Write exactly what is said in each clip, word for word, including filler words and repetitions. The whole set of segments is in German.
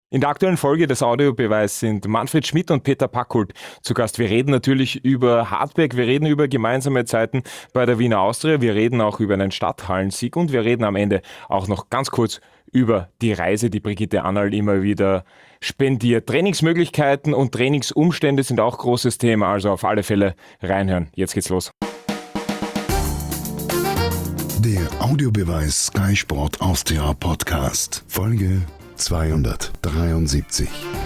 In der aktuellen Folge des Audiobeweis sind Manfred Schmidt und Peter Packhult zu Gast. Wir reden natürlich über Hartberg, wir reden über gemeinsame Zeiten bei der Wiener Austria, wir reden auch über einen Stadthallensieg und wir reden am Ende auch noch ganz kurz über die Reise, die Brigitte Annal immer wieder spendiert. Trainingsmöglichkeiten und Trainingsumstände sind auch großes Thema, also auf alle Fälle reinhören. Jetzt geht's los. Der Audiobeweis Sky Sport Austria Podcast, Folge zweihundertdreiundsiebzig.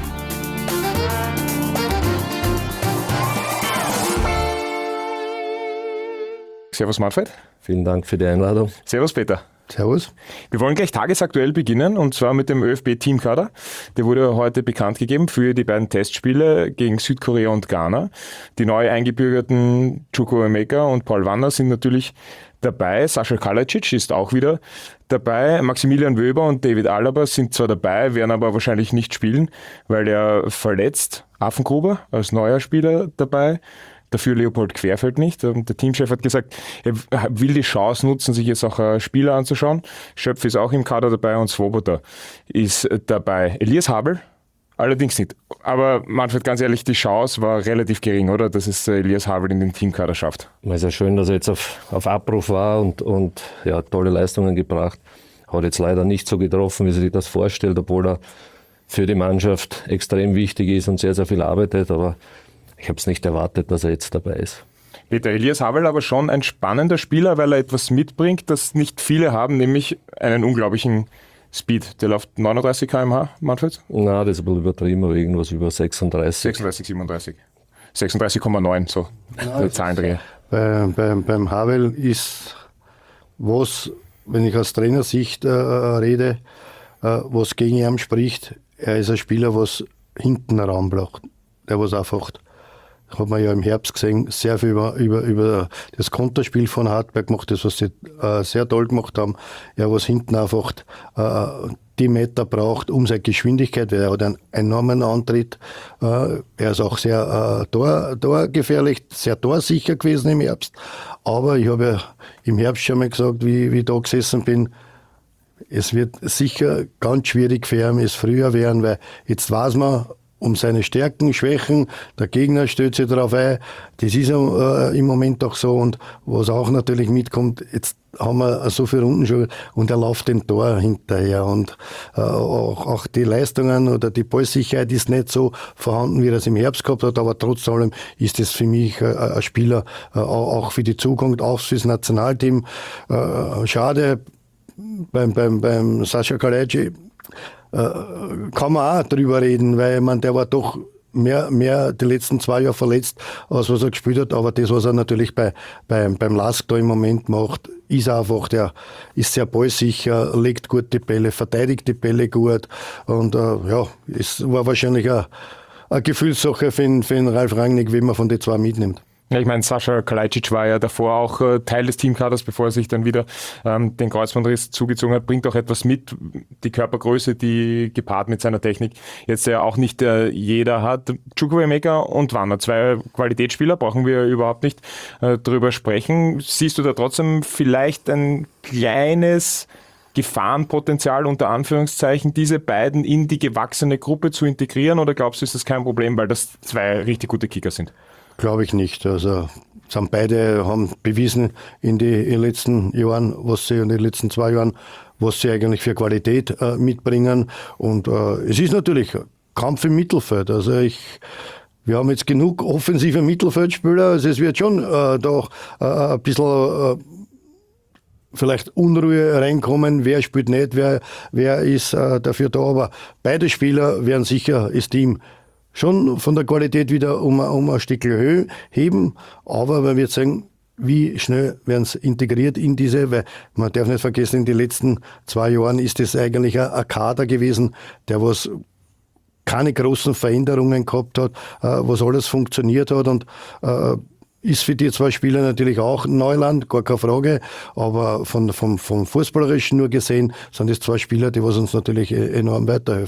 Servus Manfred. Vielen Dank für die Einladung. Servus Peter. Servus. Wir wollen gleich tagesaktuell beginnen und zwar mit dem ÖFB-Teamkader. Der wurde heute bekannt gegeben für die beiden Testspiele gegen Südkorea und Ghana. Die neu eingebürgerten Chukwuemeka und Paul Wanner sind natürlich dabei. Sascha Kalajdzic ist auch wieder dabei. Maximilian Wöber und David Alaba sind zwar dabei, werden aber wahrscheinlich nicht spielen, weil er verletzt. Affengruber als neuer Spieler dabei. Dafür Leopold Querfeld nicht. Der Teamchef hat gesagt, er will die Chance nutzen, sich jetzt auch Spieler anzuschauen. Schöpf ist auch im Kader dabei und Swoboda ist dabei. Elias Habel allerdings nicht. Aber Manfred, ganz ehrlich, die Chance war relativ gering, oder? Dass es Elias Habel in den Teamkader schafft. Es ist ja schön, dass er jetzt auf, auf Abruf war und, und ja, tolle Leistungen gebracht. Hat jetzt leider nicht so getroffen, wie sich das vorstellt, obwohl er für die Mannschaft extrem wichtig ist und sehr, sehr viel arbeitet. Aber ich habe es nicht erwartet, dass er jetzt dabei ist. Peter, Elias Habel aber schon ein spannender Spieler, weil er etwas mitbringt, das nicht viele haben, nämlich einen unglaublichen Speed. Der läuft neununddreißig Kilometer pro Stunde, Manfred? Na, das ist ein bisschen übertrieben, aber irgendwas über sechsunddreißig. sechsunddreißig, siebenunddreißig. sechsunddreißig Komma neun, so der Zahlendreher. Bei, bei, beim Habel ist was, wenn ich aus Trainersicht äh, rede, äh, was gegen ihn spricht, er ist ein Spieler, was hinten einen Raum braucht. Der was einfach, hat man ja im Herbst gesehen, sehr viel über, über, über das Konterspiel von Hartberg gemacht, das, was sie äh, sehr toll gemacht haben. Er was hinten einfach äh, die Meter braucht, um seine Geschwindigkeit, weil er hat einen enormen Antritt. Äh, er ist auch sehr äh, tor, torgefährlich, sehr torsicher gewesen im Herbst. Aber ich habe ja im Herbst schon mal gesagt, wie, wie ich da gesessen bin, es wird sicher ganz schwierig für ihn, es früher werden, weil jetzt weiß man, um seine Stärken, Schwächen, der Gegner stellt sich darauf ein. Das ist äh, im Moment auch so. Und was auch natürlich mitkommt, jetzt haben wir so viele Runden schon und er läuft den Tor hinterher. Und äh, auch, auch die Leistungen oder die Ballsicherheit ist nicht so vorhanden, wie er es im Herbst gehabt hat. Aber trotz allem ist es für mich äh, ein Spieler, äh, auch für die Zukunft, auch fürs Nationalteam. Äh, schade beim, beim, beim Sascha Kalajdzic. Kann man auch drüber reden, weil man, der war doch mehr, mehr die letzten zwei Jahre verletzt, als was er gespielt hat. Aber das, was er natürlich bei, bei, beim Lask da im Moment macht, ist einfach, der ist sehr ballsicher, legt gut die Bälle, verteidigt die Bälle gut. Und äh, ja, es war wahrscheinlich eine, eine Gefühlssache für den, für den Ralf Rangnick, wie man von den zwei mitnimmt. Ja, ich meine, Sascha Kalajdzic war ja davor auch äh, Teil des Teamkaders, bevor er sich dann wieder ähm, den Kreuzbandriss zugezogen hat, bringt auch etwas mit, die Körpergröße, die gepaart mit seiner Technik jetzt ja auch nicht äh, jeder hat. Chukwuemeka und Wanner, zwei Qualitätsspieler, brauchen wir überhaupt nicht äh, drüber sprechen. Siehst du da trotzdem vielleicht ein kleines Gefahrenpotenzial unter Anführungszeichen, diese beiden in die gewachsene Gruppe zu integrieren, oder glaubst du, ist das kein Problem, weil das zwei richtig gute Kicker sind? Glaube ich nicht. Also sind beide haben bewiesen in den letzten Jahren, was sie in den letzten zwei Jahren, was sie eigentlich für Qualität äh, mitbringen. Und äh, es ist natürlich Kampf im Mittelfeld. Also ich, wir haben jetzt genug offensive Mittelfeldspieler. Also es wird schon äh, da äh, ein bisschen äh, vielleicht Unruhe reinkommen. Wer spielt nicht, wer, wer ist äh, dafür da. Aber beide Spieler werden sicher das Team schon von der Qualität wieder um, um ein Stück Höhe heben, aber man wird sagen, wie schnell werden sie integriert in diese, weil man darf nicht vergessen, in den letzten zwei Jahren ist das eigentlich ein, ein Kader gewesen, der was keine großen Veränderungen gehabt hat, äh, was alles funktioniert hat und äh, ist für die zwei Spieler natürlich auch Neuland, gar keine Frage, aber von, vom, vom Fußballerischen nur gesehen sind das zwei Spieler, die was uns natürlich enorm weiterhelfen.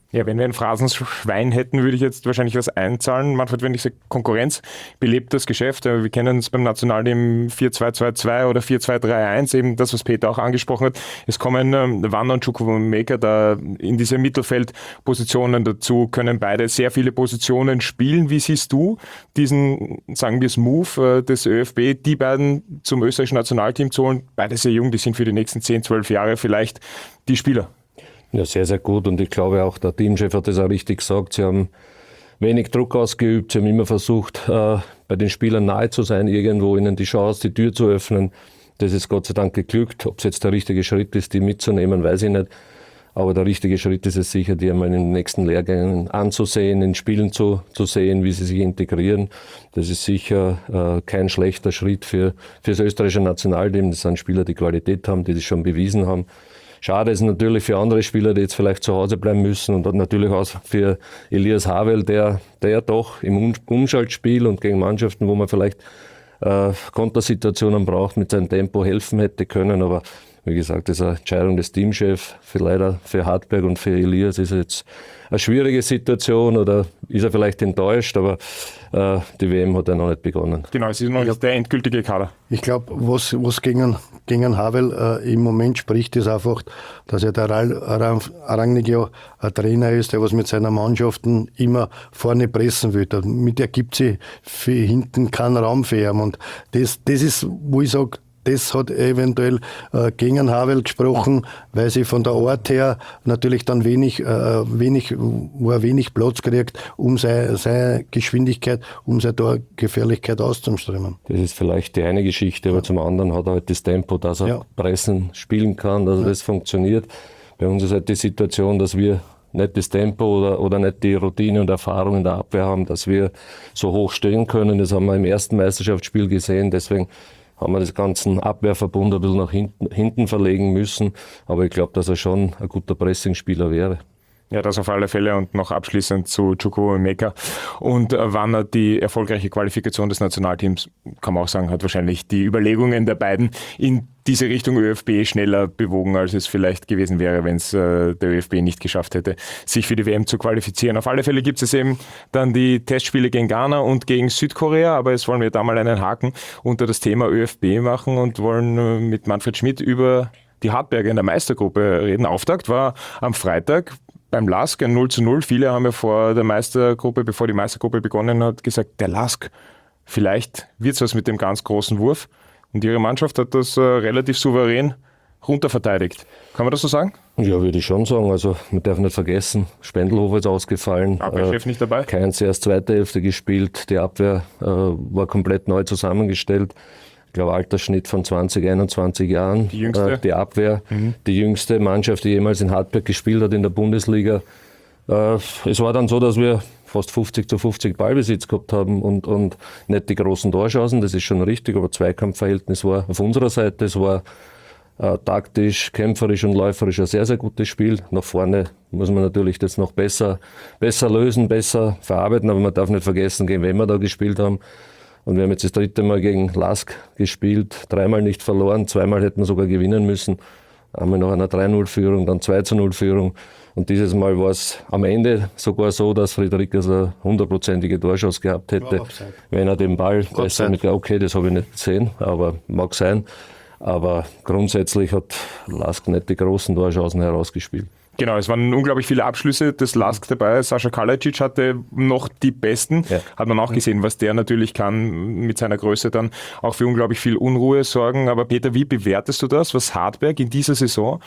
Ja, wenn wir ein Phrasenschwein hätten, würde ich jetzt wahrscheinlich was einzahlen. Manfred, wenn ich sage, Konkurrenz belebt das Geschäft. Wir kennen es beim Nationalteam vier zwei zwei zwei oder vier zwei drei eins, eben das, was Peter auch angesprochen hat. Es kommen ähm, Wanner und Chukwuemeka da in diese Mittelfeldpositionen dazu, können beide sehr viele Positionen spielen. Wie siehst du diesen, sagen wir es, Move äh, des ÖFB, die beiden zum österreichischen Nationalteam zu holen? Beide sehr jung, die sind für die nächsten zehn, zwölf Jahre vielleicht die Spieler. Ja, sehr, sehr gut. Und ich glaube auch, der Teamchef hat das auch richtig gesagt. Sie haben wenig Druck ausgeübt. Sie haben immer versucht, äh, bei den Spielern nahe zu sein, irgendwo ihnen die Chance, die Tür zu öffnen. Das ist Gott sei Dank geglückt. Ob es jetzt der richtige Schritt ist, die mitzunehmen, weiß ich nicht. Aber der richtige Schritt ist es sicher, die einmal in den nächsten Lehrgängen anzusehen, in Spielen zu, zu sehen, wie sie sich integrieren. Das ist sicher äh, kein schlechter Schritt für, für das österreichische Nationalteam. Das sind Spieler, die Qualität haben, die das schon bewiesen haben. Schade ist natürlich für andere Spieler, die jetzt vielleicht zu Hause bleiben müssen, und natürlich auch für Elias Havel, der, der doch im Umschaltspiel und gegen Mannschaften, wo man vielleicht äh, Kontersituationen braucht, mit seinem Tempo helfen hätte können. Aber wie gesagt, das ist eine Entscheidung des Teamchefs. Für leider für Hartberg und für Elias ist es jetzt eine schwierige Situation, oder ist er vielleicht enttäuscht, aber äh, die W M hat ja noch nicht begonnen. Genau, es ist noch nicht der endgültige Kader. Ich glaube, was, was gegen, gegen Havel äh, im Moment spricht, ist einfach, dass er der Arangnigo ein Trainer ist, der was mit seiner Mannschaften immer vorne pressen will. Damit ergibt sich für hinten keinen Raum für ihn. Und das, das ist, wo ich sage, das hat eventuell äh, gegen Havel gesprochen, weil sie von der Art her natürlich dann wenig, äh, wenig, wo er wenig Platz kriegt, um seine, seine Geschwindigkeit, um seine Torgefährlichkeit auszuströmen. Das ist vielleicht die eine Geschichte, aber zum anderen hat er halt das Tempo, dass er ja. pressen, spielen kann, dass ja. das funktioniert. Bei uns ist halt die Situation, dass wir nicht das Tempo oder, oder nicht die Routine und Erfahrung in der Abwehr haben, dass wir so hoch stehen können. Das haben wir im ersten Meisterschaftsspiel gesehen, deswegen haben wir das ganze Abwehrverbund ein bisschen nach hinten, hinten verlegen müssen. Aber ich glaube, dass er schon ein guter Pressingspieler wäre. Ja, das auf alle Fälle. Und noch abschließend zu Chukwuemeka. Und äh, wann er die erfolgreiche Qualifikation des Nationalteams, kann man auch sagen, hat wahrscheinlich die Überlegungen der beiden in diese Richtung ÖFB schneller bewogen, als es vielleicht gewesen wäre, wenn es äh, der ÖFB nicht geschafft hätte, sich für die W M zu qualifizieren. Auf alle Fälle gibt es eben dann die Testspiele gegen Ghana und gegen Südkorea, aber jetzt wollen wir da mal einen Haken unter das Thema ÖFB machen und wollen äh, mit Manfred Schmidt über die Hartberger in der Meistergruppe reden. Auftakt war am Freitag beim LASK ein null zu null. Viele haben ja vor der Meistergruppe, bevor die Meistergruppe begonnen hat, gesagt, der LASK, vielleicht wird es was mit dem ganz großen Wurf. Und ihre Mannschaft hat das äh, relativ souverän runterverteidigt. Kann man das so sagen? Ja, würde ich schon sagen. Also man darf nicht vergessen, Spendelhofer ist ausgefallen. Abwehrchef äh, nicht dabei. Keins erst zweite Hälfte gespielt. Die Abwehr äh, war komplett neu zusammengestellt. Ich glaube, Altersschnitt von zwanzig, einundzwanzig Jahren. Die jüngste? Äh, die Abwehr, mhm. die jüngste Mannschaft, die jemals in Hartberg gespielt hat in der Bundesliga. Äh, es war dann so, dass wir fast fünfzig zu fünfzig Ballbesitz gehabt haben und, und nicht die großen Torchancen, das ist schon richtig, aber Zweikampfverhältnis war auf unserer Seite. Es war äh, taktisch, kämpferisch und läuferisch ein sehr, sehr gutes Spiel. Nach vorne muss man natürlich das noch besser, besser lösen, besser verarbeiten, aber man darf nicht vergessen, gegen wen wir da gespielt haben. Und wir haben jetzt das dritte Mal gegen LASK gespielt, dreimal nicht verloren, zweimal hätten wir sogar gewinnen müssen. Einmal nach einer drei null Führung, dann zwei zu null Führung. Und dieses Mal war es am Ende sogar so, dass Friedrichs eine hundertprozentige Torchance gehabt hätte, wenn er den Ball besser mit, okay, das habe ich nicht gesehen, aber mag sein. Aber grundsätzlich hat LASK nicht die großen Torchancen herausgespielt. Genau, es waren unglaublich viele Abschlüsse des LASK dabei. Sascha Kalajic hatte noch die besten. Ja. Hat man auch gesehen, was der natürlich kann, mit seiner Größe dann auch für unglaublich viel Unruhe sorgen. Aber Peter, wie bewertest du das, was Hartberg in dieser Saison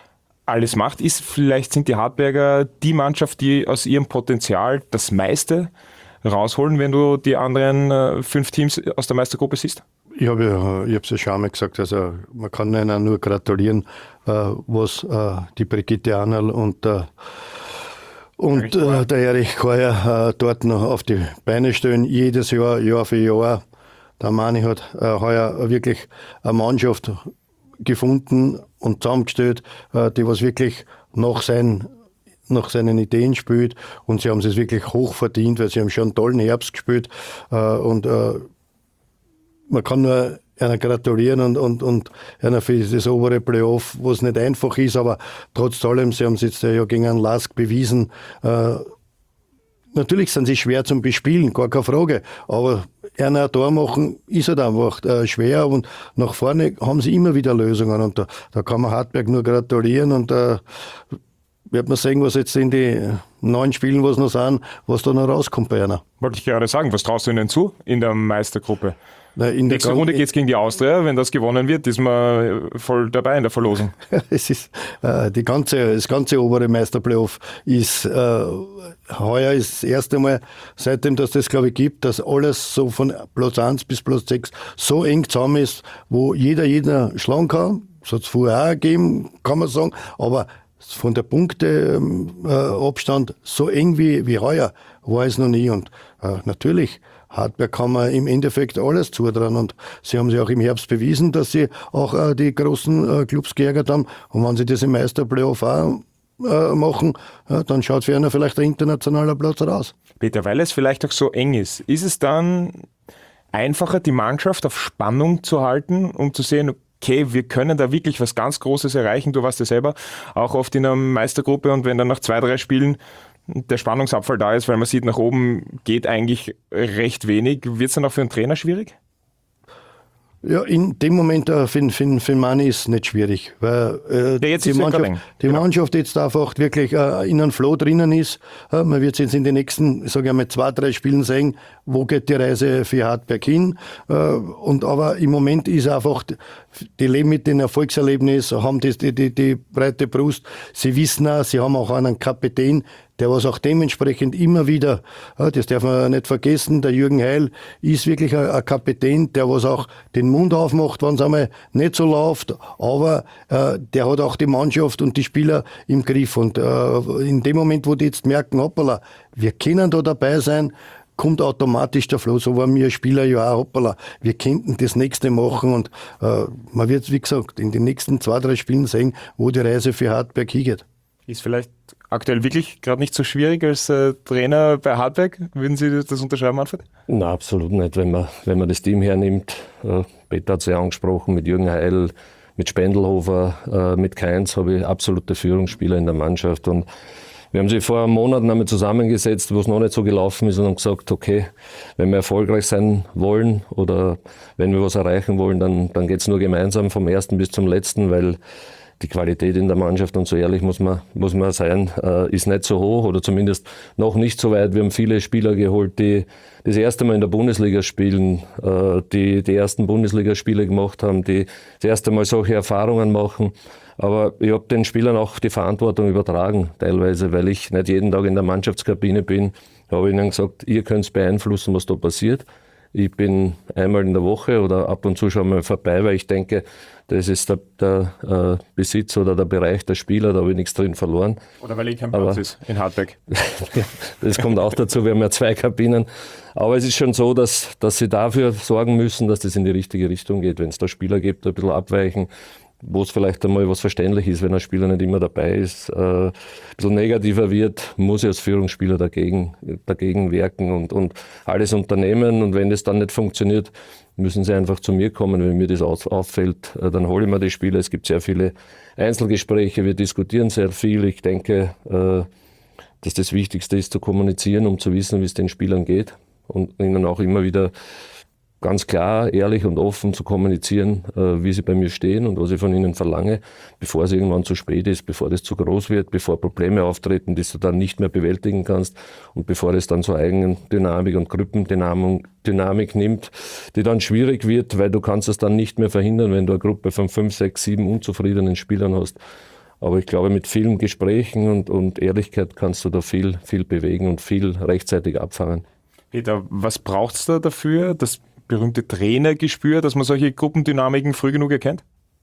alles macht? Ist vielleicht sind die Hartberger die Mannschaft, die aus ihrem Potenzial das meiste rausholen, wenn du die anderen äh, fünf Teams aus der Meistergruppe siehst? Ich habe ja, ich habe es ja schon einmal gesagt, also man kann ihnen nur gratulieren, äh, was äh, die Brigitte Arnerl und, äh, und äh, der Erich Keuer äh, dort noch auf die Beine stellen, jedes Jahr, Jahr für Jahr. Der Mani hat äh, heuer wirklich eine Mannschaft gefunden und zusammengestellt, äh, die was wirklich nach seinen nach seinen Ideen spielt, und sie haben es wirklich hoch verdient, weil sie haben schon einen tollen Herbst gespielt äh, und äh, man kann nur einer gratulieren und, und, und einer für das obere Playoff, was nicht einfach ist, aber trotz allem, sie haben es jetzt ja gegen einen Lask bewiesen. Äh, natürlich sind sie schwer zum Bespielen, gar keine Frage, aber einer ein Tor machen ist halt einfach äh, schwer und nach vorne haben sie immer wieder Lösungen und da, da kann man Hartberg nur gratulieren und äh, wird man sehen, was jetzt in die neun Spielen, was noch sind, was da noch rauskommt bei einer. Wollte ich gerade sagen, was traust du ihnen zu in der Meistergruppe? Na, in Nächste der Runde geht es gegen die Austria. Wenn das gewonnen wird, ist man voll dabei in der Verlosung. Es ist, äh, die ganze, das ganze obere Meisterplayoff ist, äh, heuer ist das erste Mal, seitdem dass das, glaube ich, gibt, dass alles so von Platz eins bis Platz sechs so eng zusammen ist, wo jeder jeder schlagen kann. Das hat es vorher auch gegeben, kann man sagen, aber von der Punkteabstand äh, so eng wie, wie heuer war es noch nie. Und äh, natürlich, Hartberg kann man im Endeffekt alles zutrauen. Und sie haben sich auch im Herbst bewiesen, dass sie auch äh, die großen äh, Clubs geärgert haben. Und wenn sie das im Meisterplayoff auch äh, machen, äh, dann schaut für einen vielleicht ein internationaler Platz raus. Peter, weil es vielleicht auch so eng ist, ist es dann einfacher, die Mannschaft auf Spannung zu halten, um zu sehen, okay, wir können da wirklich was ganz Großes erreichen. Du warst ja selber auch oft in einer Meistergruppe und wenn dann nach zwei, drei Spielen der Spannungsabfall da ist, weil man sieht, nach oben geht eigentlich recht wenig, wird es dann auch für einen Trainer schwierig? Ja, in dem Moment äh, für, für, für Mani ist es nicht schwierig, weil äh, ja, jetzt die, ist Mannschaft, ja die genau. Mannschaft jetzt einfach wirklich äh, in einem Flow drinnen ist. Äh, man wird jetzt in den nächsten, sage ich mal, zwei, drei Spielen sehen, wo geht die Reise für Hartberg hin. Äh, und aber im Moment ist einfach, die leben mit den Erfolgserlebnissen, haben das, die, die, die breite Brust. Sie wissen auch, sie haben auch einen Kapitän, der was auch dementsprechend immer wieder, das darf man nicht vergessen, der Jürgen Heil ist wirklich ein, ein Kapitän, der was auch den Mund aufmacht, wenn es einmal nicht so läuft, aber äh, der hat auch die Mannschaft und die Spieler im Griff und äh, in dem Moment, wo die jetzt merken, hoppala, wir können da dabei sein, kommt automatisch der Flow. So waren wir Spieler ja auch, hoppala, wir könnten das nächste machen und äh, man wird, wie gesagt, in den nächsten zwei, drei Spielen sehen, wo die Reise für Hartberg hingeht. Ist vielleicht aktuell wirklich gerade nicht so schwierig als äh, Trainer bei Hartberg? Würden Sie das unterschreiben, Manfred? Nein, absolut nicht. Wenn man, wenn man das Team hernimmt, äh, Peter hat es ja angesprochen, mit Jürgen Heil, mit Spendelhofer, äh, mit Kainz habe ich absolute Führungsspieler in der Mannschaft. Und wir haben sich vor Monaten einmal zusammengesetzt, wo es noch nicht so gelaufen ist und haben gesagt, okay, wenn wir erfolgreich sein wollen oder wenn wir was erreichen wollen, dann, dann geht es nur gemeinsam vom ersten bis zum letzten, weil die Qualität in der Mannschaft, und so ehrlich muss man, muss man sein, äh, ist nicht so hoch oder zumindest noch nicht so weit. Wir haben viele Spieler geholt, die das erste Mal in der Bundesliga spielen, äh, die die ersten Bundesligaspiele gemacht haben, die das erste Mal solche Erfahrungen machen. Aber ich habe den Spielern auch die Verantwortung übertragen, teilweise, weil ich nicht jeden Tag in der Mannschaftskabine bin. Da habe ich ihnen gesagt, ihr könnt beeinflussen, was da passiert. Ich bin einmal in der Woche oder ab und zu schon mal vorbei, weil ich denke, das ist der, der äh, Besitz oder der Bereich der Spieler, da habe ich nichts drin verloren. Oder weil ich kein Platz ist in Hartberg. Das kommt auch dazu, wir haben ja zwei Kabinen. Aber es ist schon so, dass, dass sie dafür sorgen müssen, dass das in die richtige Richtung geht. Wenn es da Spieler gibt, die ein bisschen abweichen, wo es vielleicht einmal was verständlich ist, wenn ein Spieler nicht immer dabei ist, äh, ein bisschen negativer wird, muss ich als Führungsspieler dagegen, dagegen wirken und, und alles unternehmen. Und wenn das dann nicht funktioniert, müssen sie einfach zu mir kommen. Wenn mir das auffällt, äh, dann hole ich mir die Spieler. Es gibt sehr viele Einzelgespräche, wir diskutieren sehr viel. Ich denke, äh, dass das Wichtigste ist, zu kommunizieren, um zu wissen, wie es den Spielern geht und ihnen auch immer wieder ganz klar, ehrlich und offen zu kommunizieren, äh, wie sie bei mir stehen und was ich von ihnen verlange, bevor es irgendwann zu spät ist, bevor das zu groß wird, bevor Probleme auftreten, die du dann nicht mehr bewältigen kannst und bevor es dann so Eigendynamik und Gruppendynamik Dynamik nimmt, die dann schwierig wird, weil du kannst es dann nicht mehr verhindern, wenn du eine Gruppe von fünf, sechs, sieben unzufriedenen Spielern hast. Aber ich glaube, mit vielen Gesprächen und, und Ehrlichkeit kannst du da viel, viel bewegen und viel rechtzeitig abfangen. Peter, was braucht es da dafür, das berühmte Trainergespür, dass man solche Gruppendynamiken früh genug erkennt?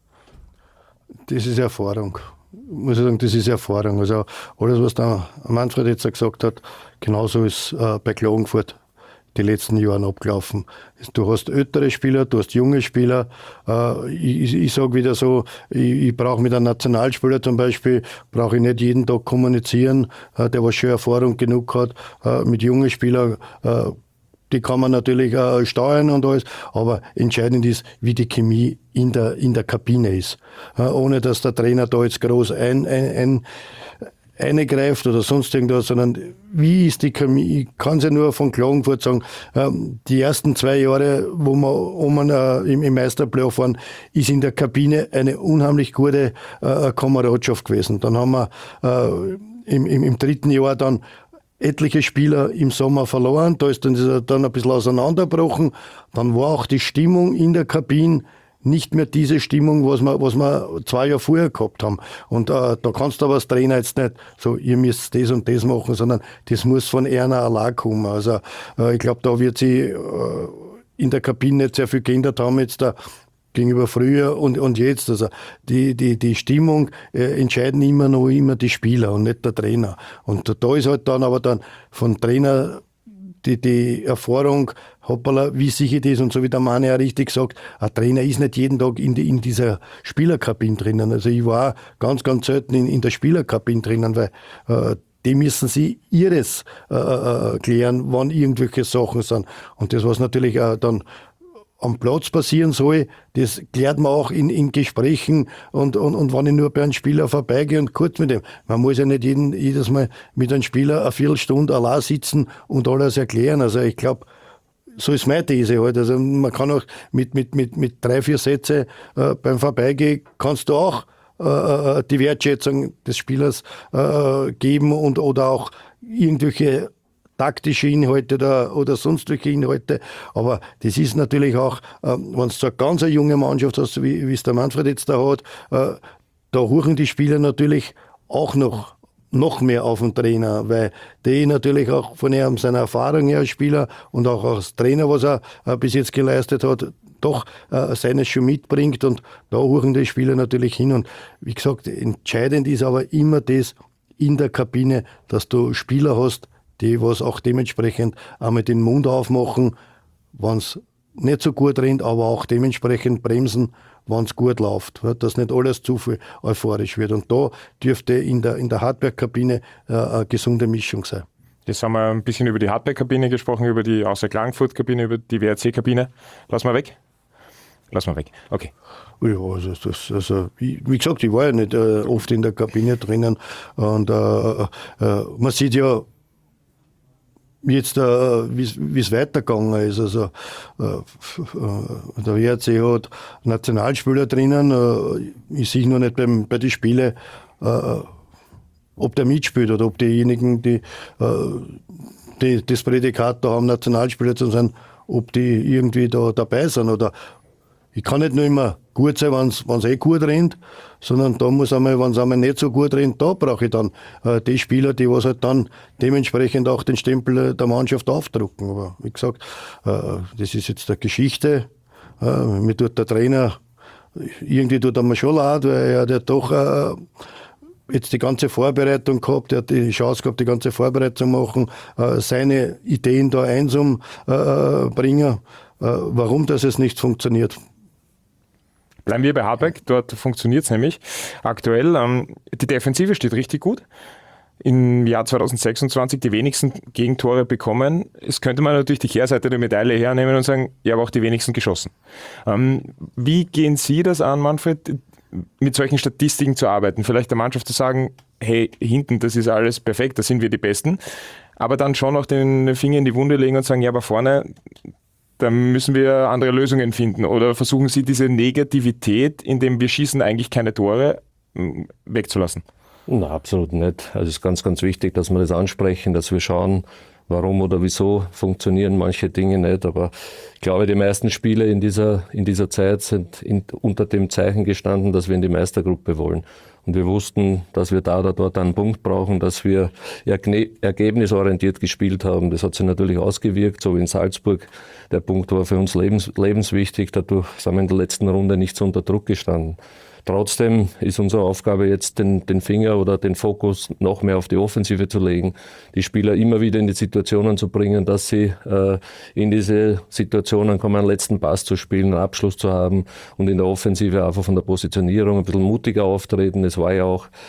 Das ist Erfahrung. Muss ich sagen, das ist Erfahrung. Also alles, was der Manfred jetzt gesagt hat, genauso ist äh, bei Klagenfurt die letzten Jahre abgelaufen. Du hast ältere Spieler, du hast junge Spieler. Äh, ich ich sage wieder so, ich, ich brauche mit einem Nationalspieler zum Beispiel, brauche ich nicht jeden Tag kommunizieren, äh, der was schon Erfahrung genug hat. Äh, mit jungen Spielern, äh, die kann man natürlich äh, steuern und alles, aber entscheidend ist, wie die Chemie in der, in der Kabine ist. Äh, ohne dass der Trainer da jetzt groß ein, ein, ein eingreift oder sonst irgendwas, sondern wie ist die Chemie? Ich kann es ja nur von Klagenfurt sagen, ähm, die ersten zwei Jahre, wo wir oben äh, im, im Meisterplayoff waren, ist in der Kabine eine unheimlich gute äh, Kameradschaft gewesen. Dann haben wir äh, im, im, im dritten Jahr dann etliche Spieler im Sommer verloren, da ist dann, ist dann ein bisschen auseinandergebrochen. Dann war auch die Stimmung in der Kabine nicht mehr diese Stimmung, was wir, was wir zwei Jahre vorher gehabt haben. Und äh, da kannst du aber als Trainer jetzt nicht so, ihr müsst das und das machen, sondern das muss von einer allein kommen. Also äh, ich glaube, da wird sie äh, in der Kabine nicht sehr viel geändert haben jetzt da gegenüber früher und, und jetzt. Also die, die, die Stimmung äh, entscheiden immer noch immer die Spieler und nicht der Trainer. Und da ist halt dann aber dann von Trainer die, die Erfahrung, hoppala, wie sicher das, und so wie der Mann ja richtig sagt, ein Trainer ist nicht jeden Tag in, die, in dieser Spielerkabine drinnen. Also ich war ganz, ganz selten in, in der Spielerkabine drinnen, weil äh, die müssen sie ihres äh, äh, klären, wann irgendwelche Sachen sind. Und das, was natürlich äh, dann am Platz passieren soll, das klärt man auch in, in Gesprächen und, und, und wenn ich nur bei einem Spieler vorbeigehe und kurz mit dem. Man muss ja nicht jeden, jedes Mal mit einem Spieler eine Viertelstunde allein sitzen und alles erklären. Also ich glaube, so ist meine These halt. Also man kann auch mit, mit, mit, mit drei, vier Sätzen äh, beim Vorbeigehen kannst du auch äh, die Wertschätzung des Spielers äh, geben und oder auch irgendwelche taktische Inhalte oder, oder sonst welche Inhalte. Aber das ist natürlich auch, äh, wenn du so eine ganz eine junge Mannschaft hast, wie wie es der Manfred jetzt da hat, äh, da huchen die Spieler natürlich auch noch noch mehr auf den Trainer, weil die natürlich auch von ihm, seiner Erfahrung her als Spieler und auch als Trainer, was er äh, bis jetzt geleistet hat, doch äh, seines schon mitbringt, und da huchen die Spieler natürlich hin. Und wie gesagt, entscheidend ist aber immer das in der Kabine, dass du Spieler hast, die was auch dementsprechend einmal den Mund aufmachen, wenn es nicht so gut rennt, aber auch dementsprechend bremsen, wenn es gut läuft, dass nicht alles zu viel euphorisch wird. Und da dürfte in der, in der Hartberg-Kabine äh, eine gesunde Mischung sein. Jetzt haben wir ein bisschen über die Hartberg-Kabine gesprochen, über die Austria Klagenfurt-Kabine, über die W R C-Kabine. Lass mal weg. Lass mal weg. Okay. Ja, also, das, also wie, wie gesagt, ich war ja nicht äh, oft in der Kabine drinnen. Und äh, äh, man sieht ja jetzt, äh, wie es weitergegangen ist. Also äh, äh, der W R C hat Nationalspieler drinnen. Äh, ich sehe noch nicht beim, bei den Spielen, äh, ob der mitspielt oder ob diejenigen, die, äh, die das Prädikat da haben, Nationalspieler zu sein, ob die irgendwie da dabei sind. Oder ich kann nicht nur immer gut sein, wenn es eh gut rennt, sondern da muss einmal, wenn es einmal nicht so gut rennt, da brauche ich dann äh, die Spieler, die was halt dann dementsprechend auch den Stempel der Mannschaft aufdrucken. Aber wie gesagt, äh, das ist jetzt eine Geschichte. Äh, mir tut der Trainer, irgendwie tut er mir schon leid, weil er hat doch äh, jetzt die ganze Vorbereitung gehabt, er hat die Chance gehabt, die ganze Vorbereitung zu machen, äh, seine Ideen da einsam äh, bringen. Äh, warum das jetzt nicht funktioniert? Bleiben wir bei Hartberg, dort funktioniert es nämlich aktuell. Ähm, die Defensive steht richtig gut. Im Jahr zwanzig sechsundzwanzig die wenigsten Gegentore bekommen. Es könnte man natürlich die Kehrseite der Medaille hernehmen und sagen, ja, aber auch die wenigsten geschossen. Ähm, wie gehen Sie das an, Manfred, mit solchen Statistiken zu arbeiten? Vielleicht der Mannschaft zu sagen, hey, hinten, das ist alles perfekt, da sind wir die Besten. Aber dann schon auch den Finger in die Wunde legen und sagen, ja, aber vorne, da müssen wir andere Lösungen finden. Oder versuchen Sie diese Negativität, indem wir schießen eigentlich keine Tore, wegzulassen? Na, absolut nicht. Also es ist ganz, ganz wichtig, dass wir das ansprechen, dass wir schauen, warum oder wieso funktionieren manche Dinge nicht. Aber ich glaube, die meisten Spiele in dieser, in dieser Zeit sind in, unter dem Zeichen gestanden, dass wir in die Meistergruppe wollen. Und wir wussten, dass wir da oder dort einen Punkt brauchen, dass wir ergne- ergebnisorientiert gespielt haben. Das hat sich natürlich ausgewirkt, so wie in Salzburg. Der Punkt war für uns lebens- lebenswichtig. Dadurch sind wir in der letzten Runde nicht so unter Druck gestanden. Trotzdem ist unsere Aufgabe jetzt, den, den Finger oder den Fokus noch mehr auf die Offensive zu legen, die Spieler immer wieder in die Situationen zu bringen, dass sie äh, in diese Situationen kommen, einen letzten Pass zu spielen, einen Abschluss zu haben und in der Offensive einfach von der Positionierung ein bisschen mutiger auftreten. Es war ja auch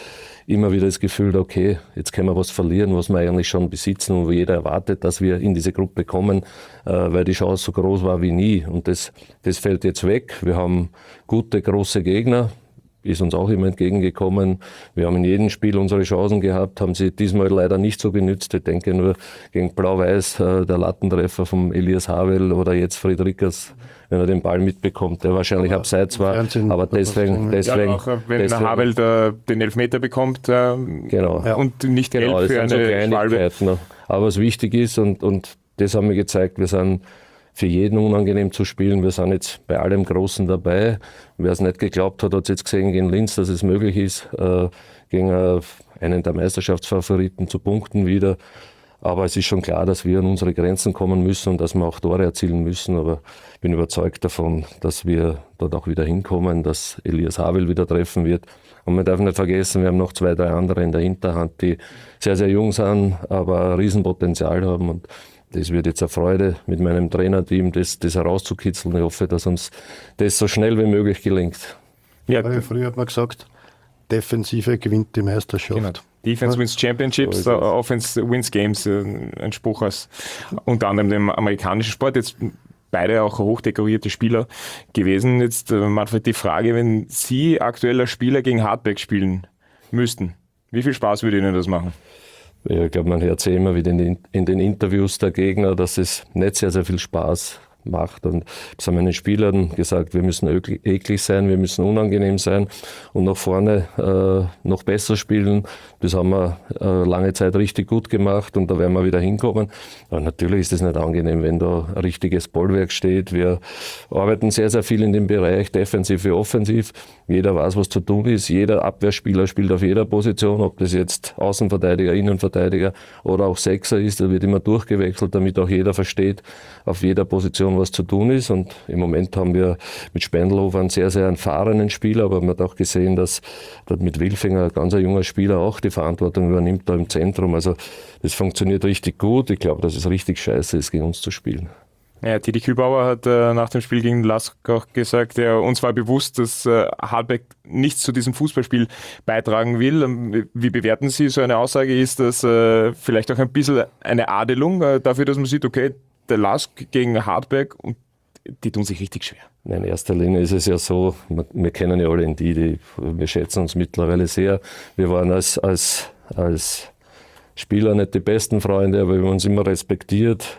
immer wieder das Gefühl, okay, jetzt können wir was verlieren, was wir eigentlich schon besitzen und wo jeder erwartet, dass wir in diese Gruppe kommen, äh, weil die Chance so groß war wie nie. Und das, das fällt jetzt weg. Wir haben gute, große Gegner, ist uns auch immer entgegengekommen. Wir haben in jedem Spiel unsere Chancen gehabt, haben sie diesmal leider nicht so genützt. Ich denke nur gegen Blau-Weiß, äh, der Lattentreffer vom Elias Havel oder jetzt Friedrichs, wenn er den Ball mitbekommt, der wahrscheinlich ja, abseits war. Fernsehen, aber deswegen, deswegen, ja, auch wenn deswegen, der Havel der, den Elfmeter bekommt äh, genau. und nicht genau, gelb für eine so Schwalbe. Ne? Aber was wichtig ist, und, und das haben wir gezeigt, wir sind für jeden unangenehm zu spielen. Wir sind jetzt bei allem Großen dabei. Wer es nicht geglaubt hat, hat es jetzt gesehen gegen Linz, dass es möglich ist, äh, gegen äh, einen der Meisterschaftsfavoriten zu punkten wieder. Aber es ist schon klar, dass wir an unsere Grenzen kommen müssen und dass wir auch Tore erzielen müssen. Aber ich bin überzeugt davon, dass wir dort auch wieder hinkommen, dass Elias Havel wieder treffen wird. Und man darf nicht vergessen, wir haben noch zwei, drei andere in der Hinterhand, die sehr, sehr jung sind, aber ein Riesenpotenzial haben. Und das wird jetzt eine Freude mit meinem Trainerteam, das, das herauszukitzeln. Ich hoffe, dass uns das so schnell wie möglich gelingt. Ja, früher hat man gesagt, Defensive gewinnt die Meisterschaft. Genau. Defense wins Championships, so Offense wins Games, ein Spruch aus unter anderem dem amerikanischen Sport. Jetzt beide auch hochdekorierte Spieler gewesen. Jetzt, Manfred, die Frage, wenn Sie aktuell als Spieler gegen Hardback spielen müssten, wie viel Spaß würde Ihnen das machen? Ja, ich glaube, man hört ja immer wieder in den, in den Interviews der Gegner, dass es nicht sehr, sehr viel Spaß macht. Und das haben meine Spielern gesagt, wir müssen eklig sein, wir müssen unangenehm sein und nach vorne äh, noch besser spielen. Das haben wir äh, lange Zeit richtig gut gemacht und da werden wir wieder hinkommen. Aber natürlich ist es nicht angenehm, wenn da ein richtiges Bollwerk steht. Wir arbeiten sehr, sehr viel in dem Bereich defensiv wie offensiv. Jeder weiß, was zu tun ist. Jeder Abwehrspieler spielt auf jeder Position, ob das jetzt Außenverteidiger, Innenverteidiger oder auch Sechser ist. Da wird immer durchgewechselt, damit auch jeder versteht, auf jeder Position was zu tun ist. Und im Moment haben wir mit Spendlhofer einen sehr, sehr erfahrenen Spieler, aber man hat auch gesehen, dass dort mit Wilfinger ein ganz junger Spieler auch die Verantwortung übernimmt da im Zentrum. Also das funktioniert richtig gut. Ich glaube, dass es richtig scheiße ist, gegen uns zu spielen. Ja, Titi Kübauer hat äh, nach dem Spiel gegen Lask auch gesagt, ja, uns war bewusst, dass äh, Hardback nichts zu diesem Fußballspiel beitragen will. Wie bewerten Sie so eine Aussage? Ist das äh, vielleicht auch ein bisschen eine Adelung äh, dafür, dass man sieht, okay, der Lask gegen Hardback und die tun sich richtig schwer? In erster Linie ist es ja so, wir kennen ja alle in die, die wir schätzen uns mittlerweile sehr. Wir waren als, als, als Spieler nicht die besten Freunde, aber wir haben uns immer respektiert.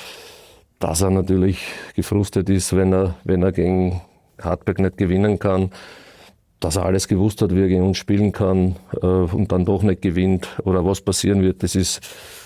Dass er natürlich gefrustet ist, wenn er, wenn er gegen Hardback nicht gewinnen kann. Dass er alles gewusst hat, wie er gegen uns spielen kann und dann doch nicht gewinnt oder was passieren wird, das ist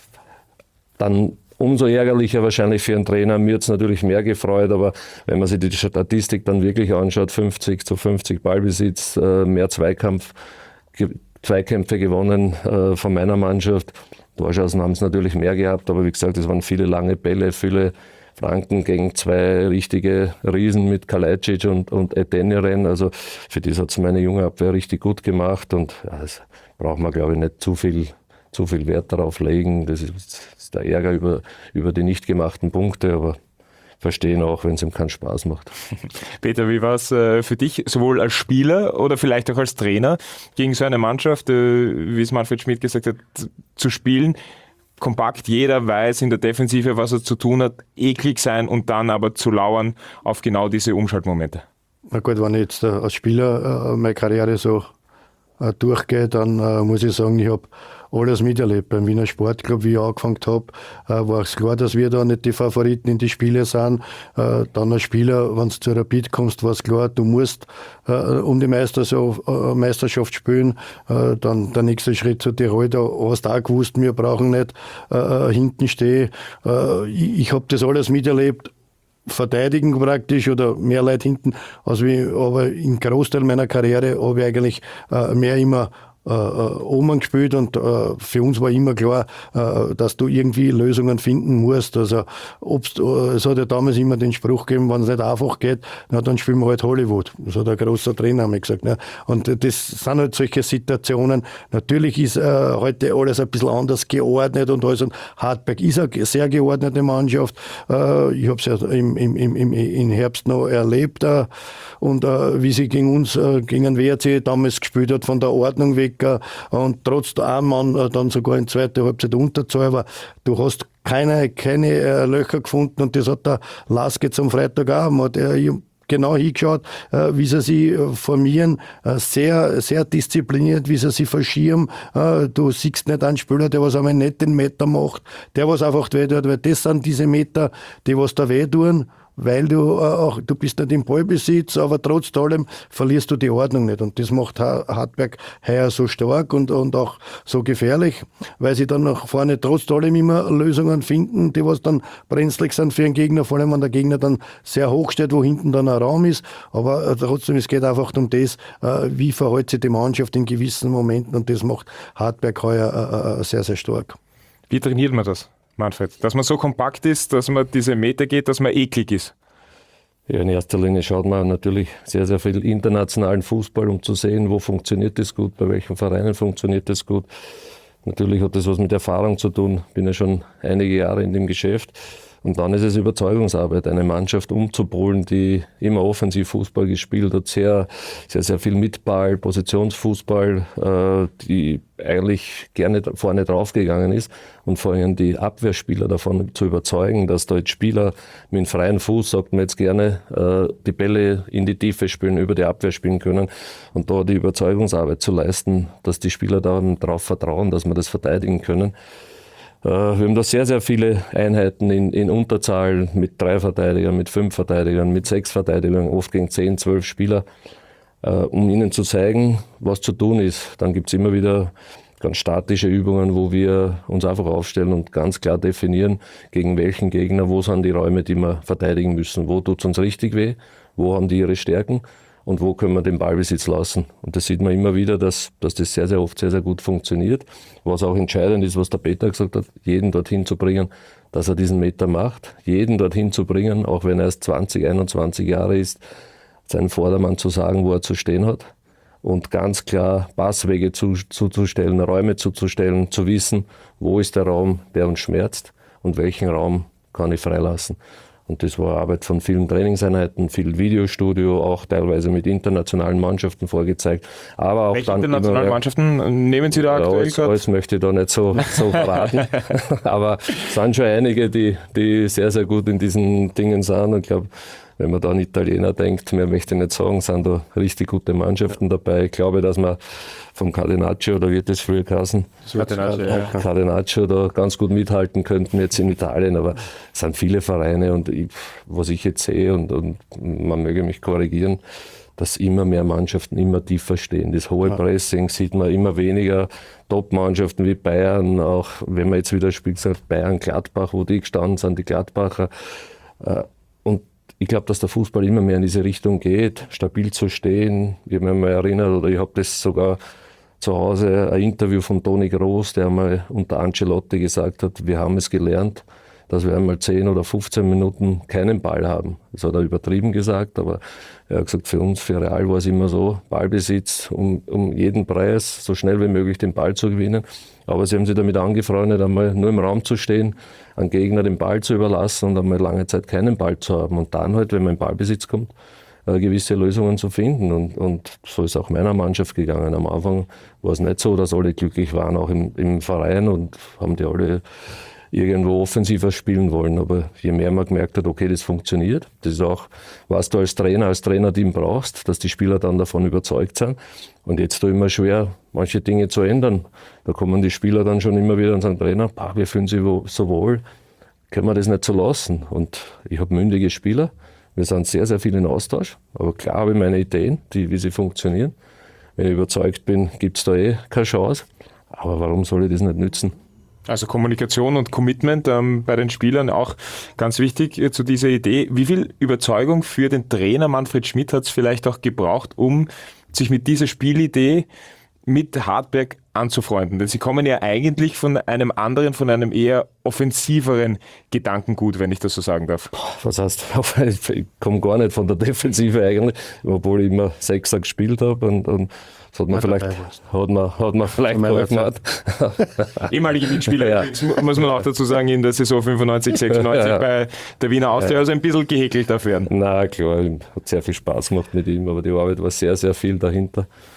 dann umso ärgerlicher wahrscheinlich für einen Trainer. Mir hat es natürlich mehr gefreut, aber wenn man sich die Statistik dann wirklich anschaut, fünfzig zu fünfzig Ballbesitz, mehr Zweikampf, Zweikämpfe gewonnen von meiner Mannschaft. Torschancen haben es natürlich mehr gehabt, aber wie gesagt, es waren viele lange Bälle, viele Flanken gegen zwei richtige Riesen mit Kalajdzic und, und Eteniren. Also für das hat es meine junge Abwehr richtig gut gemacht und ja, das braucht man, glaube ich, nicht zu viel, zu viel Wert darauf legen. Das ist, das ist der Ärger über, über die nicht gemachten Punkte, aber verstehen auch, wenn es ihm keinen Spaß macht. Peter, wie war es äh, für dich, sowohl als Spieler oder vielleicht auch als Trainer, gegen so eine Mannschaft, äh, wie es Manfred Schmidt gesagt hat, zu spielen? Kompakt, jeder weiß in der Defensive, was er zu tun hat, eklig sein und dann aber zu lauern auf genau diese Umschaltmomente. Na gut, wenn ich jetzt äh, als Spieler äh, meine Karriere so äh, durchgehe, dann äh, muss ich sagen, ich habe alles miterlebt. Beim Wiener Sportclub, wie ich angefangen habe, äh, war es klar, dass wir da nicht die Favoriten in die Spiele sind. Äh, dann als Spieler, wenn du zu Rapid kommst, war es klar, du musst äh, um die Meisterschaft, äh, Meisterschaft spielen. Äh, dann der nächste Schritt zu Tirol, da hast du auch gewusst, wir brauchen nicht äh, hinten stehen. Äh, ich ich habe das alles miterlebt. Verteidigen praktisch oder mehr Leute hinten. Also wie, aber im Großteil meiner Karriere habe ich eigentlich äh, mehr immer äh, oben gespielt und äh, für uns war immer klar, äh, dass du irgendwie Lösungen finden musst. Also ob's, äh, es hat ja damals immer den Spruch gegeben, wenn es nicht einfach geht, na, dann spielen wir halt Hollywood. Das hat ein großer Trainer einmal gesagt. Ne? Und das sind halt solche Situationen. Natürlich ist äh, heute alles ein bisschen anders geordnet und alles. Und Hardback ist eine sehr geordnete Mannschaft. Äh, ich habe es ja im, im, im, im Herbst noch erlebt. Äh, und äh, wie sie gegen uns, äh, gegen den W R C damals gespielt hat, von der Ordnung weg, Mecker und trotz einem Mann dann sogar in zweiter Halbzeit Unterzahl war. Du hast keine, keine äh, Löcher gefunden und das hat der Lask zum Freitag auch. Man hat, äh, genau hingeschaut, äh, wie sie sich äh, formieren, äh, sehr, sehr diszipliniert, wie sie sich verschirmen. Äh, du siehst nicht einen Spieler, der was einmal nicht den Meter macht, der was einfach weh tut, weil das sind diese Meter, die was da weh tun, weil du äh, auch, du bist nicht im Ballbesitz, aber trotz allem verlierst du die Ordnung nicht. Und das macht Hartberg heuer so stark und, und auch so gefährlich, weil sie dann nach vorne trotz allem immer Lösungen finden, die was dann brenzlig sind für den Gegner, vor allem wenn der Gegner dann sehr hoch steht, wo hinten dann ein Raum ist. Aber äh, trotzdem, es geht einfach um das, äh, wie verhält sich die Mannschaft in gewissen Momenten, und das macht Hartberg heuer äh, äh, sehr, sehr stark. Wie trainiert man das, Manfred? Dass man so kompakt ist, dass man diese Meter geht, dass man eklig ist? Ja, in erster Linie schaut man natürlich sehr, sehr viel internationalen Fußball, um zu sehen, wo funktioniert das gut, bei welchen Vereinen funktioniert das gut. Natürlich hat das was mit Erfahrung zu tun, bin ja schon einige Jahre in dem Geschäft. Und dann ist es Überzeugungsarbeit, eine Mannschaft umzupolen, die immer offensiv Fußball gespielt hat, sehr, sehr, sehr viel mit Ball, Positionsfußball, äh, die eigentlich gerne vorne draufgegangen ist, und vor allem die Abwehrspieler davon zu überzeugen, dass da jetzt Spieler mit einem freien Fuß, sagt man jetzt gerne, äh, die Bälle in die Tiefe spielen, über die Abwehr spielen können, und da die Überzeugungsarbeit zu leisten, dass die Spieler darauf vertrauen, dass wir das verteidigen können. Wir haben da sehr, sehr viele Einheiten in, in Unterzahl mit drei Verteidigern, mit fünf Verteidigern, mit sechs Verteidigern, oft gegen zehn, zwölf Spieler, um ihnen zu zeigen, was zu tun ist. Dann gibt es immer wieder ganz statische Übungen, wo wir uns einfach aufstellen und ganz klar definieren, gegen welchen Gegner, wo sind die Räume, die wir verteidigen müssen, wo tut es uns richtig weh, wo haben die ihre Stärken und wo können wir den Ballbesitz lassen. Und das sieht man immer wieder, dass, dass das sehr, sehr oft sehr, sehr gut funktioniert. Was auch entscheidend ist, was der Peter gesagt hat, jeden dorthin zu bringen, dass er diesen Meter macht. Jeden dorthin zu bringen, auch wenn er erst zwanzig, einundzwanzig Jahre ist, seinen Vordermann zu sagen, wo er zu stehen hat. Und ganz klar Passwege zu, zuzustellen, Räume zuzustellen, zu wissen, wo ist der Raum, der uns schmerzt und welchen Raum kann ich freilassen. Und das war Arbeit von vielen Trainingseinheiten, viel Videostudio, auch teilweise mit internationalen Mannschaften vorgezeigt. Aber auch Welche dann internationalen immer, Mannschaften nehmen Sie da ja, aktuell alles, gerade? alles möchte ich da nicht so, so verraten. Aber es sind schon einige, die, die sehr, sehr gut in diesen Dingen sind. Und ich glaube, wenn man da an Italiener denkt, mehr möchte ich nicht sagen, sind da richtig gute Mannschaften dabei. Ich glaube, dass man vom Catenaccio, oder wird das früher geheißen? Catenaccio, ja. Catenaccio da ganz gut mithalten könnten jetzt in Italien, aber es sind viele Vereine, und ich, was ich jetzt sehe, und, und man möge mich korrigieren, dass immer mehr Mannschaften immer tiefer stehen. Das hohe Pressing sieht man immer weniger. Top-Mannschaften wie Bayern, auch wenn man jetzt wieder spielt, sagt Bayern, Gladbach, wo die gestanden sind, die Gladbacher. Und ich glaube, dass der Fußball immer mehr in diese Richtung geht, stabil zu stehen. Ich habe mich mal erinnert, oder ich habe das sogar zu Hause, ein Interview von Toni Groß, der einmal unter Ancelotti gesagt hat, wir haben es gelernt, dass wir einmal zehn oder fünfzehn Minuten keinen Ball haben. Das hat er übertrieben gesagt, aber er hat gesagt, für uns, für Real war es immer so, Ballbesitz um, um jeden Preis, so schnell wie möglich den Ball zu gewinnen. Aber sie haben sich damit angefreundet, einmal nur im Raum zu stehen, einen Gegner den Ball zu überlassen und einmal lange Zeit keinen Ball zu haben. Und dann halt, wenn man in Ballbesitz kommt, gewisse Lösungen zu finden. Und, und so ist auch meiner Mannschaft gegangen. Am Anfang war es nicht so, dass alle glücklich waren, auch im, im Verein, und haben die alle irgendwo offensiver spielen wollen. Aber je mehr man gemerkt hat, okay, das funktioniert, das ist auch, was du als Trainer, als Trainerteam brauchst, dass die Spieler dann davon überzeugt sind. Und jetzt ist immer schwer, manche Dinge zu ändern. Da kommen die Spieler dann schon immer wieder und sagen, Trainer, bah, wir fühlen sich so wohl, können wir das nicht so lassen? Und ich habe mündige Spieler, wir sind sehr, sehr viel in Austausch, aber klar habe ich meine Ideen, die, wie sie funktionieren. Wenn ich überzeugt bin, gibt es da eh keine Chance. Aber warum soll ich das nicht nützen? Also Kommunikation und Commitment ähm, bei den Spielern auch ganz wichtig äh, zu dieser Idee. Wie viel Überzeugung für den Trainer Manfred Schmidt hat es vielleicht auch gebraucht, um sich mit dieser Spielidee mit Hartberg anzufreunden? Denn Sie kommen ja eigentlich von einem anderen, von einem eher offensiveren Gedankengut, wenn ich das so sagen darf. Was heißt, ich komme gar nicht von der Defensive eigentlich, obwohl ich immer Sechser gespielt habe, und, und das hat man vielleicht, hat man, hat man vielleicht geholfen. Ehemalige Mitspieler, ja. Das muss man auch dazu sagen, in der Saison fünfundneunzig, sechsundneunzig ja, ja. bei der Wiener Austria, ja. Also ein bisschen gehäkelt dafür. Na klar, hat sehr viel Spaß gemacht mit ihm, aber die Arbeit war sehr, sehr viel dahinter.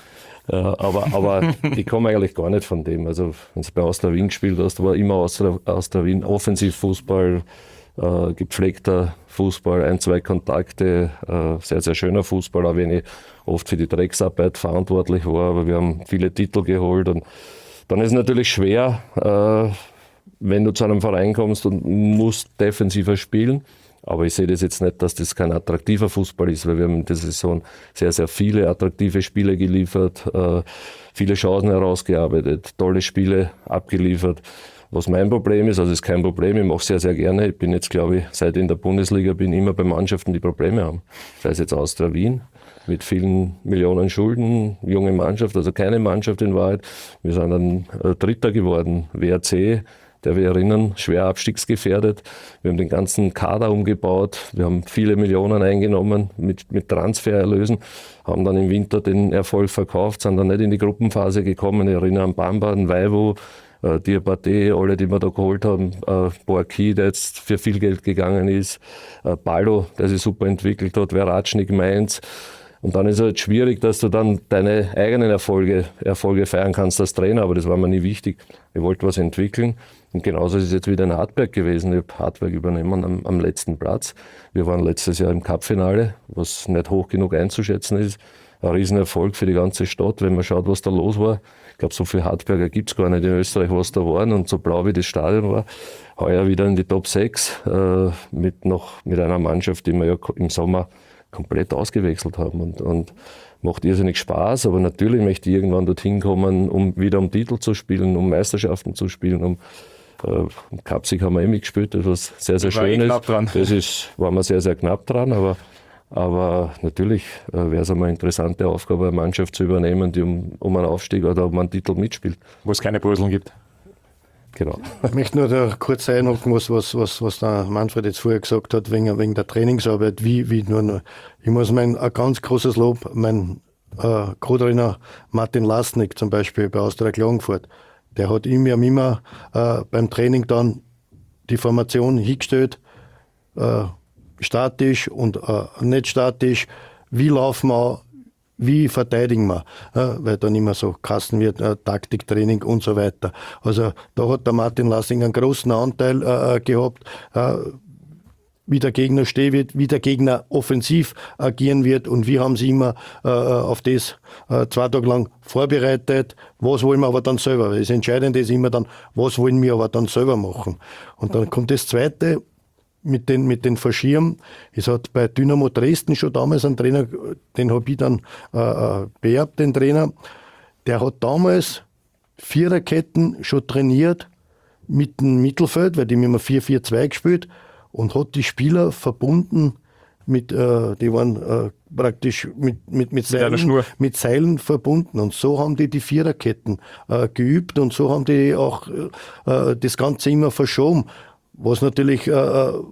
Ja, aber, aber ich komme eigentlich gar nicht von dem. Also, wenn du bei Austria Wien gespielt hast, war immer Austria, Austria Wien Offensivfußball, äh, gepflegter Fußball, ein, zwei Kontakte, äh, sehr, sehr schöner Fußball, auch wenn ich oft für die Drecksarbeit verantwortlich war, aber wir haben viele Titel geholt und dann ist es natürlich schwer, äh, wenn du zu einem Verein kommst und musst defensiver spielen. Aber ich sehe das jetzt nicht, dass das kein attraktiver Fußball ist, weil wir haben in dieser Saison sehr, sehr viele attraktive Spiele geliefert, äh, viele Chancen herausgearbeitet, tolle Spiele abgeliefert. Was mein Problem ist, also ist kein Problem, ich mache sehr, sehr gerne. Ich bin jetzt, glaube ich, seit ich in der Bundesliga bin, immer bei Mannschaften, die Probleme haben. Sei es jetzt Austria Wien, mit vielen Millionen Schulden, junge Mannschaft, also keine Mannschaft in Wahrheit. Wir sind dann äh, Dritter geworden, W R C, der wir erinnern, schwer abstiegsgefährdet. Wir haben den ganzen Kader umgebaut, wir haben viele Millionen eingenommen mit, mit Transfererlösen, haben dann im Winter den Erfolg verkauft, sind dann nicht in die Gruppenphase gekommen. Ich erinnere an Bamba, an Vaivo, äh, Diabate, alle, die wir da geholt haben, äh, Boaki, der jetzt für viel Geld gegangen ist, äh, Baldo, der sich super entwickelt hat, Veratschnik, Mainz. Und dann ist es halt schwierig, dass du dann deine eigenen Erfolge, Erfolge feiern kannst als Trainer, aber das war mir nie wichtig. Ich wollte was entwickeln. Und genauso ist es jetzt wieder in Hartberg gewesen. Ich habe Hartberg übernommen am, am letzten Platz. Wir waren letztes Jahr im Cup-Finale, was nicht hoch genug einzuschätzen ist. Ein Riesenerfolg für die ganze Stadt, wenn man schaut, was da los war. Ich glaube, so viele Hartberger gibt es gar nicht in Österreich, was da waren. Und so blau wie das Stadion war, heuer wieder in die Top sechs äh, mit, noch, mit einer Mannschaft, die wir ja im Sommer komplett ausgewechselt haben und, und macht irrsinnig Spaß, aber natürlich möchte ich irgendwann dorthin kommen, um wieder um Titel zu spielen, um Meisterschaften zu spielen, um äh, Cupsieg haben wir eh mitgespielt, das was sehr, sehr schön ist. Knapp dran. Das ist, waren wir sehr, sehr knapp dran, aber, aber natürlich äh, wäre es einmal eine interessante Aufgabe, eine Mannschaft zu übernehmen, die um, um einen Aufstieg oder um einen Titel mitspielt. Wo es keine Bröseln gibt. Genau. Ich möchte nur da kurz einhaken, was, was, was, was der Manfred jetzt vorher gesagt hat, wegen, wegen der Trainingsarbeit, wie, wie nur, nur. Ich muss mein, ein ganz großes Lob, mein äh, Co-Trainer Martin Lasnik zum Beispiel bei Austria Klagenfurt, der hat ihm ja immer äh, beim Training dann die Formation hingestellt, äh, statisch und äh, nicht statisch, wie laufen wir, wie verteidigen wir, ja, weil dann immer so Kassen wird, äh, Taktiktraining und so weiter. Also da hat der Martin Lassing einen großen Anteil äh, gehabt, äh, wie der Gegner stehen wird, wie der Gegner offensiv agieren wird und wir haben sie immer äh, auf das äh, zwei Tage lang vorbereitet. Was wollen wir aber dann selber? Das Entscheidende ist immer dann, was wollen wir aber dann selber machen? Und dann kommt das Zweite, mit den, mit den Verschirmen. Es hat bei Dynamo Dresden schon damals einen Trainer, den habe ich dann äh, beerbt, den Trainer, der hat damals Viererketten schon trainiert mit dem Mittelfeld, weil die haben immer vier vier zwei gespielt und hat die Spieler verbunden mit, äh, die waren äh, praktisch mit, mit, mit, Seilen, mit Seilen verbunden und so haben die die Viererketten äh, geübt und so haben die auch äh, das Ganze immer verschoben. Was natürlich äh,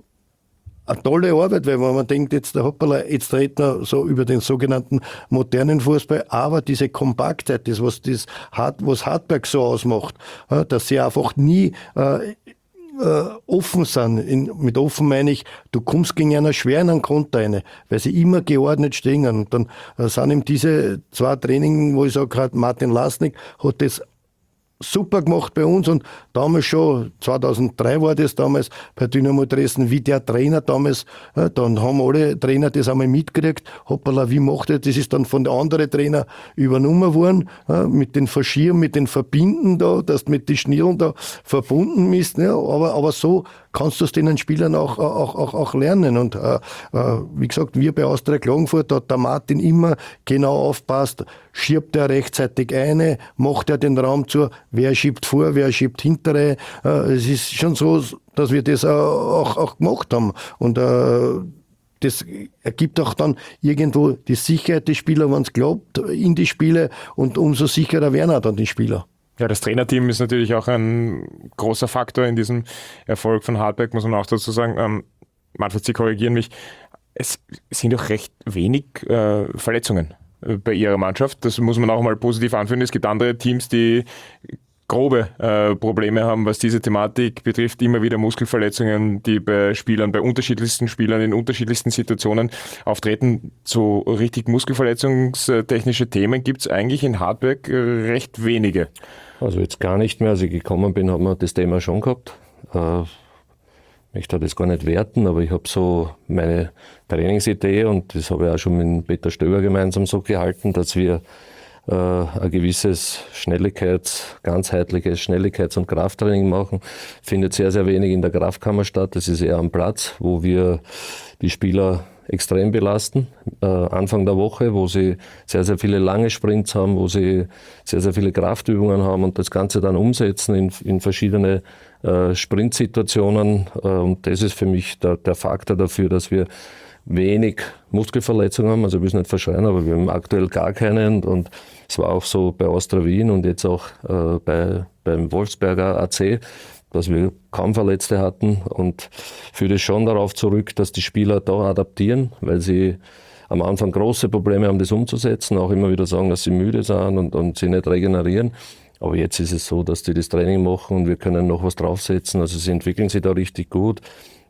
eine tolle Arbeit, weil wenn man denkt, jetzt der Hoppala, jetzt reden wir so über den sogenannten modernen Fußball, aber diese Kompaktheit, das was das Hart, was Hartberg so ausmacht, äh, dass sie einfach nie äh, äh, offen sind. In, mit offen meine ich, du kommst gegen einen schweren Konter rein, weil sie immer geordnet stehen. Und dann äh, sind eben diese zwei Trainings, wo ich sage, gerade Martin Lasnik hat das super gemacht bei uns und damals schon, zweitausenddrei war das damals bei Dynamo Dresden, wie der Trainer damals, ja, dann haben alle Trainer das einmal mitgekriegt, hoppala, wie macht er, das ist dann von der anderen Trainer übernommen worden, ja, mit den Verschirmen, mit den Verbinden da, dass du mit den Schnirren da verbunden bist, ja, aber, aber so kannst du es den Spielern auch, auch, auch, auch lernen und äh, äh, wie gesagt, wir bei Austria Klagenfurt, da hat der Martin immer genau aufpasst, schiebt er rechtzeitig eine, macht er den Raum zu, wer schiebt vor, wer schiebt hintere. Äh, es ist schon so, dass wir das auch, auch gemacht haben. Und äh, das ergibt auch dann irgendwo die Sicherheit des Spielers, wenn es glaubt, in die Spiele und umso sicherer werden auch dann die Spieler. Ja, das Trainerteam ist natürlich auch ein großer Faktor in diesem Erfolg von Hartberg, muss man auch dazu sagen. Ähm, Manfred, Sie korrigieren mich. Es sind doch recht wenig äh, Verletzungen bei Ihrer Mannschaft. Das muss man auch mal positiv anführen. Es gibt andere Teams, die grobe äh, Probleme haben, was diese Thematik betrifft. Immer wieder Muskelverletzungen, die bei Spielern, bei unterschiedlichsten Spielern in unterschiedlichsten Situationen auftreten. So richtig muskelverletzungstechnische Themen gibt es eigentlich in Hartberg recht wenige. Also jetzt gar nicht mehr. Als ich gekommen bin, haben wir das Thema schon gehabt. Äh, ich möchte das gar nicht werten, aber ich habe so meine Trainingsidee, und das habe ich auch schon mit Peter Stöber gemeinsam so gehalten, dass wir äh, ein gewisses Schnelligkeits-, ganzheitliches Schnelligkeits- und Krafttraining machen. Findet sehr, sehr wenig in der Kraftkammer statt. Das ist eher am Platz, wo wir die Spieler extrem belasten. Äh, Anfang der Woche, wo sie sehr, sehr viele lange Sprints haben, wo sie sehr, sehr viele Kraftübungen haben und das Ganze dann umsetzen in, in verschiedene äh, Sprintsituationen. Äh, und das ist für mich der, der Faktor dafür, dass wir wenig Muskelverletzungen haben. Also ich will es nicht verschreien, aber wir haben aktuell gar keine. Und, und es war auch so bei Austria Wien und jetzt auch äh, bei, beim Wolfsberger A C, dass wir kaum Verletzte hatten, und führe das schon darauf zurück, dass die Spieler da adaptieren, weil sie am Anfang große Probleme haben, das umzusetzen, auch immer wieder sagen, dass sie müde sind und, und sie nicht regenerieren. Aber jetzt ist es so, dass die das Training machen und wir können noch was draufsetzen. Also sie entwickeln sich da richtig gut.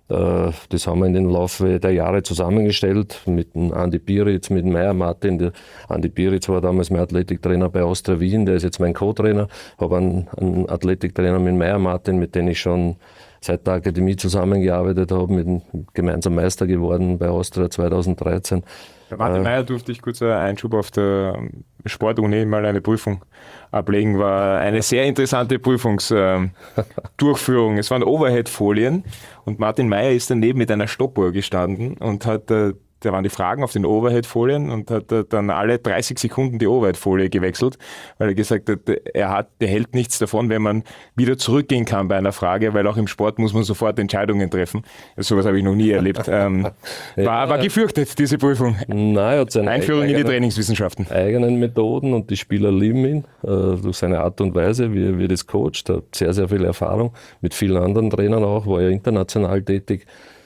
Das haben wir in den Laufe der Jahre zusammengestellt mit dem Andi Pieritz, mit dem Meier Martin. Der Andi Pieritz war damals mein Athletiktrainer bei Austria Wien, der ist jetzt mein Co-Trainer. Ich habe einen, einen Athletiktrainer mit Meier Martin, mit dem ich schon seit der Akademie zusammengearbeitet habe, mit dem gemeinsam Meister geworden bei Austria zweitausenddreizehn. Bei Martin äh, Meier durfte ich kurz einen Einschub auf der Sportuni mal eine Prüfung ablegen. War eine sehr interessante Prüfungsdurchführung. Es waren Overhead-Folien und Martin Meier ist daneben mit einer Stoppuhr gestanden und hat, äh, da waren die Fragen auf den Overhead-Folien und hat äh, dann alle dreißig Sekunden die Overhead-Folie gewechselt, weil er gesagt hat, er hat, er hält nichts davon, wenn man wieder zurückgehen kann bei einer Frage, weil auch im Sport muss man sofort Entscheidungen treffen. Also sowas habe ich noch nie erlebt. Ähm, ja, war, war gefürchtet, diese Prüfung. Nein, er hat seine Einführung eigene, in die Trainingswissenschaften. Eigenen Methoden, und die Spieler lieben ihn äh, durch seine Art und Weise, wie er, wie er das coacht. Er hat sehr, sehr viel Erfahrung mit vielen anderen Trainern auch, war ja international tätig.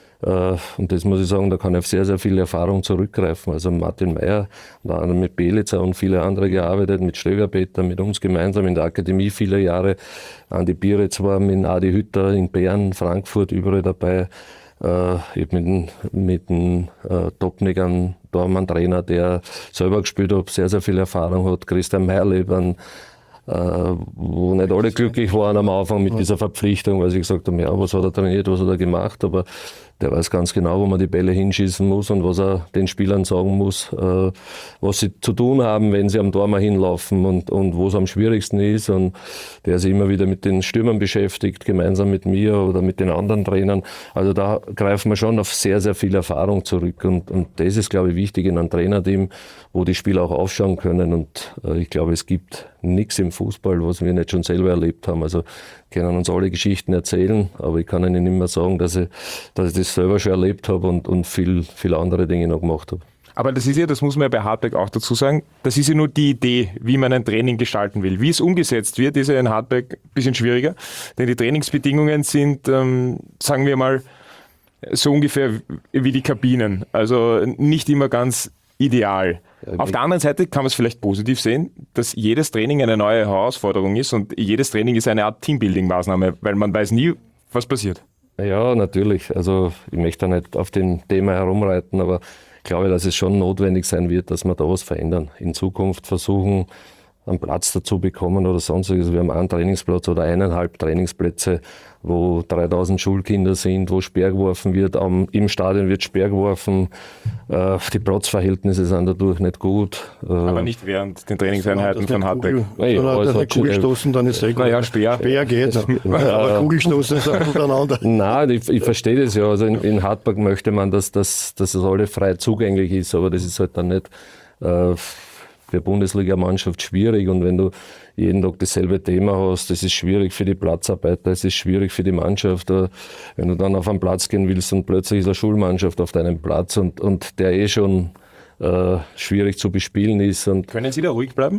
Und das muss ich sagen, da kann ich auf sehr, sehr viel Erfahrung zurückgreifen. Also Martin Meier, da haben wir mit Belitzer und viele andere gearbeitet, mit Stöger-Peter, mit uns gemeinsam in der Akademie viele Jahre. Andi Pieritz war mit Adi Hütter in Bern, Frankfurt, überall dabei. Ich habe mit dem, mit dem äh, Topnik einen Tormann-Trainer, der selber gespielt hat, sehr, sehr viel Erfahrung hat. Christian Meierleben, äh, wo nicht alle glücklich waren am Anfang mit dieser Verpflichtung, weil sie gesagt haben, ja, was hat er trainiert, was hat er gemacht, aber der weiß ganz genau, wo man die Bälle hinschießen muss und was er den Spielern sagen muss, äh, was sie zu tun haben, wenn sie am Tor mal hinlaufen und, und wo es am schwierigsten ist. Und der sich immer wieder mit den Stürmern beschäftigt, gemeinsam mit mir oder mit den anderen Trainern. Also da greifen wir schon auf sehr, sehr viel Erfahrung zurück. Und, und das ist, glaube ich, wichtig in einem Trainerteam, wo die Spieler auch aufschauen können. Und äh, ich glaube, es gibt nichts im Fußball, was wir nicht schon selber erlebt haben. Also können uns alle Geschichten erzählen, aber ich kann ihnen immer sagen, dass ich, dass ich das selber schon erlebt habe und, und viel, viel andere Dinge noch gemacht habe. Aber das ist ja, das muss man ja bei Hartberg auch dazu sagen, das ist ja nur die Idee, wie man ein Training gestalten will. Wie es umgesetzt wird, ist ja in Hartberg ein bisschen schwieriger, denn die Trainingsbedingungen sind, ähm, sagen wir mal, so ungefähr wie die Kabinen. Also nicht immer ganz ideal. Auf der anderen Seite kann man es vielleicht positiv sehen, dass jedes Training eine neue Herausforderung ist und jedes Training ist eine Art Teambuilding-Maßnahme, weil man weiß nie, was passiert. Ja, natürlich. Also ich möchte da nicht auf dem Thema herumreiten, aber ich glaube, dass es schon notwendig sein wird, dass wir da was verändern. In Zukunft versuchen, einen Platz dazu bekommen oder sonstiges. Wir haben einen Trainingsplatz oder eineinhalb Trainingsplätze, wo dreitausend Schulkinder sind, wo Speer geworfen wird. Am, Im Stadion wird Speer geworfen. Äh, die Platzverhältnisse sind dadurch nicht gut. Äh, Aber nicht während den Trainingseinheiten von Hartberg. Wenn also eine Kugel stoßen, dann ist es gut. Naja, Speer. Speer geht. Aber Kugelstoßen ist auch miteinander. Nein, ich, ich verstehe das ja. Also in, in Hartberg möchte man, dass, dass, dass das alles frei zugänglich ist, aber das ist halt dann nicht äh, für eine Bundesliga-Mannschaft schwierig. Und wenn du jeden Tag dasselbe Thema hast, das ist schwierig für die Platzarbeiter, es ist schwierig für die Mannschaft. Wenn du dann auf einen Platz gehen willst und plötzlich ist eine Schulmannschaft auf deinem Platz und, und der eh schon äh, schwierig zu bespielen ist. Und können Sie da ruhig bleiben?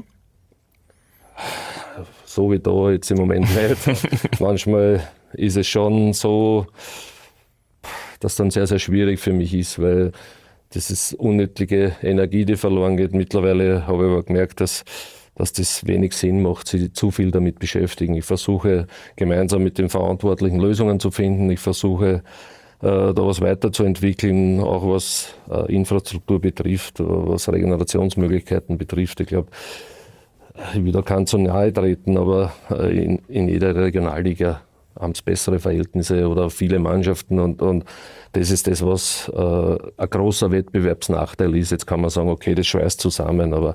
So wie da jetzt im Moment nicht. Manchmal ist es schon so, dass dann sehr, sehr schwierig für mich ist, weil das ist unnötige Energie, die verloren geht. Mittlerweile habe ich aber gemerkt, dass, dass das wenig Sinn macht, sich zu viel damit beschäftigen. Ich versuche gemeinsam mit den Verantwortlichen Lösungen zu finden. Ich versuche da was weiterzuentwickeln, auch was äh, Infrastruktur betrifft, was Regenerationsmöglichkeiten betrifft. Ich glaube, ich will da keinen zu nahe treten, aber äh, in, in jeder Regionalliga haben es bessere Verhältnisse oder viele Mannschaften und, und das ist das, was äh, ein großer Wettbewerbsnachteil ist. Jetzt kann man sagen, okay, das schweißt zusammen, aber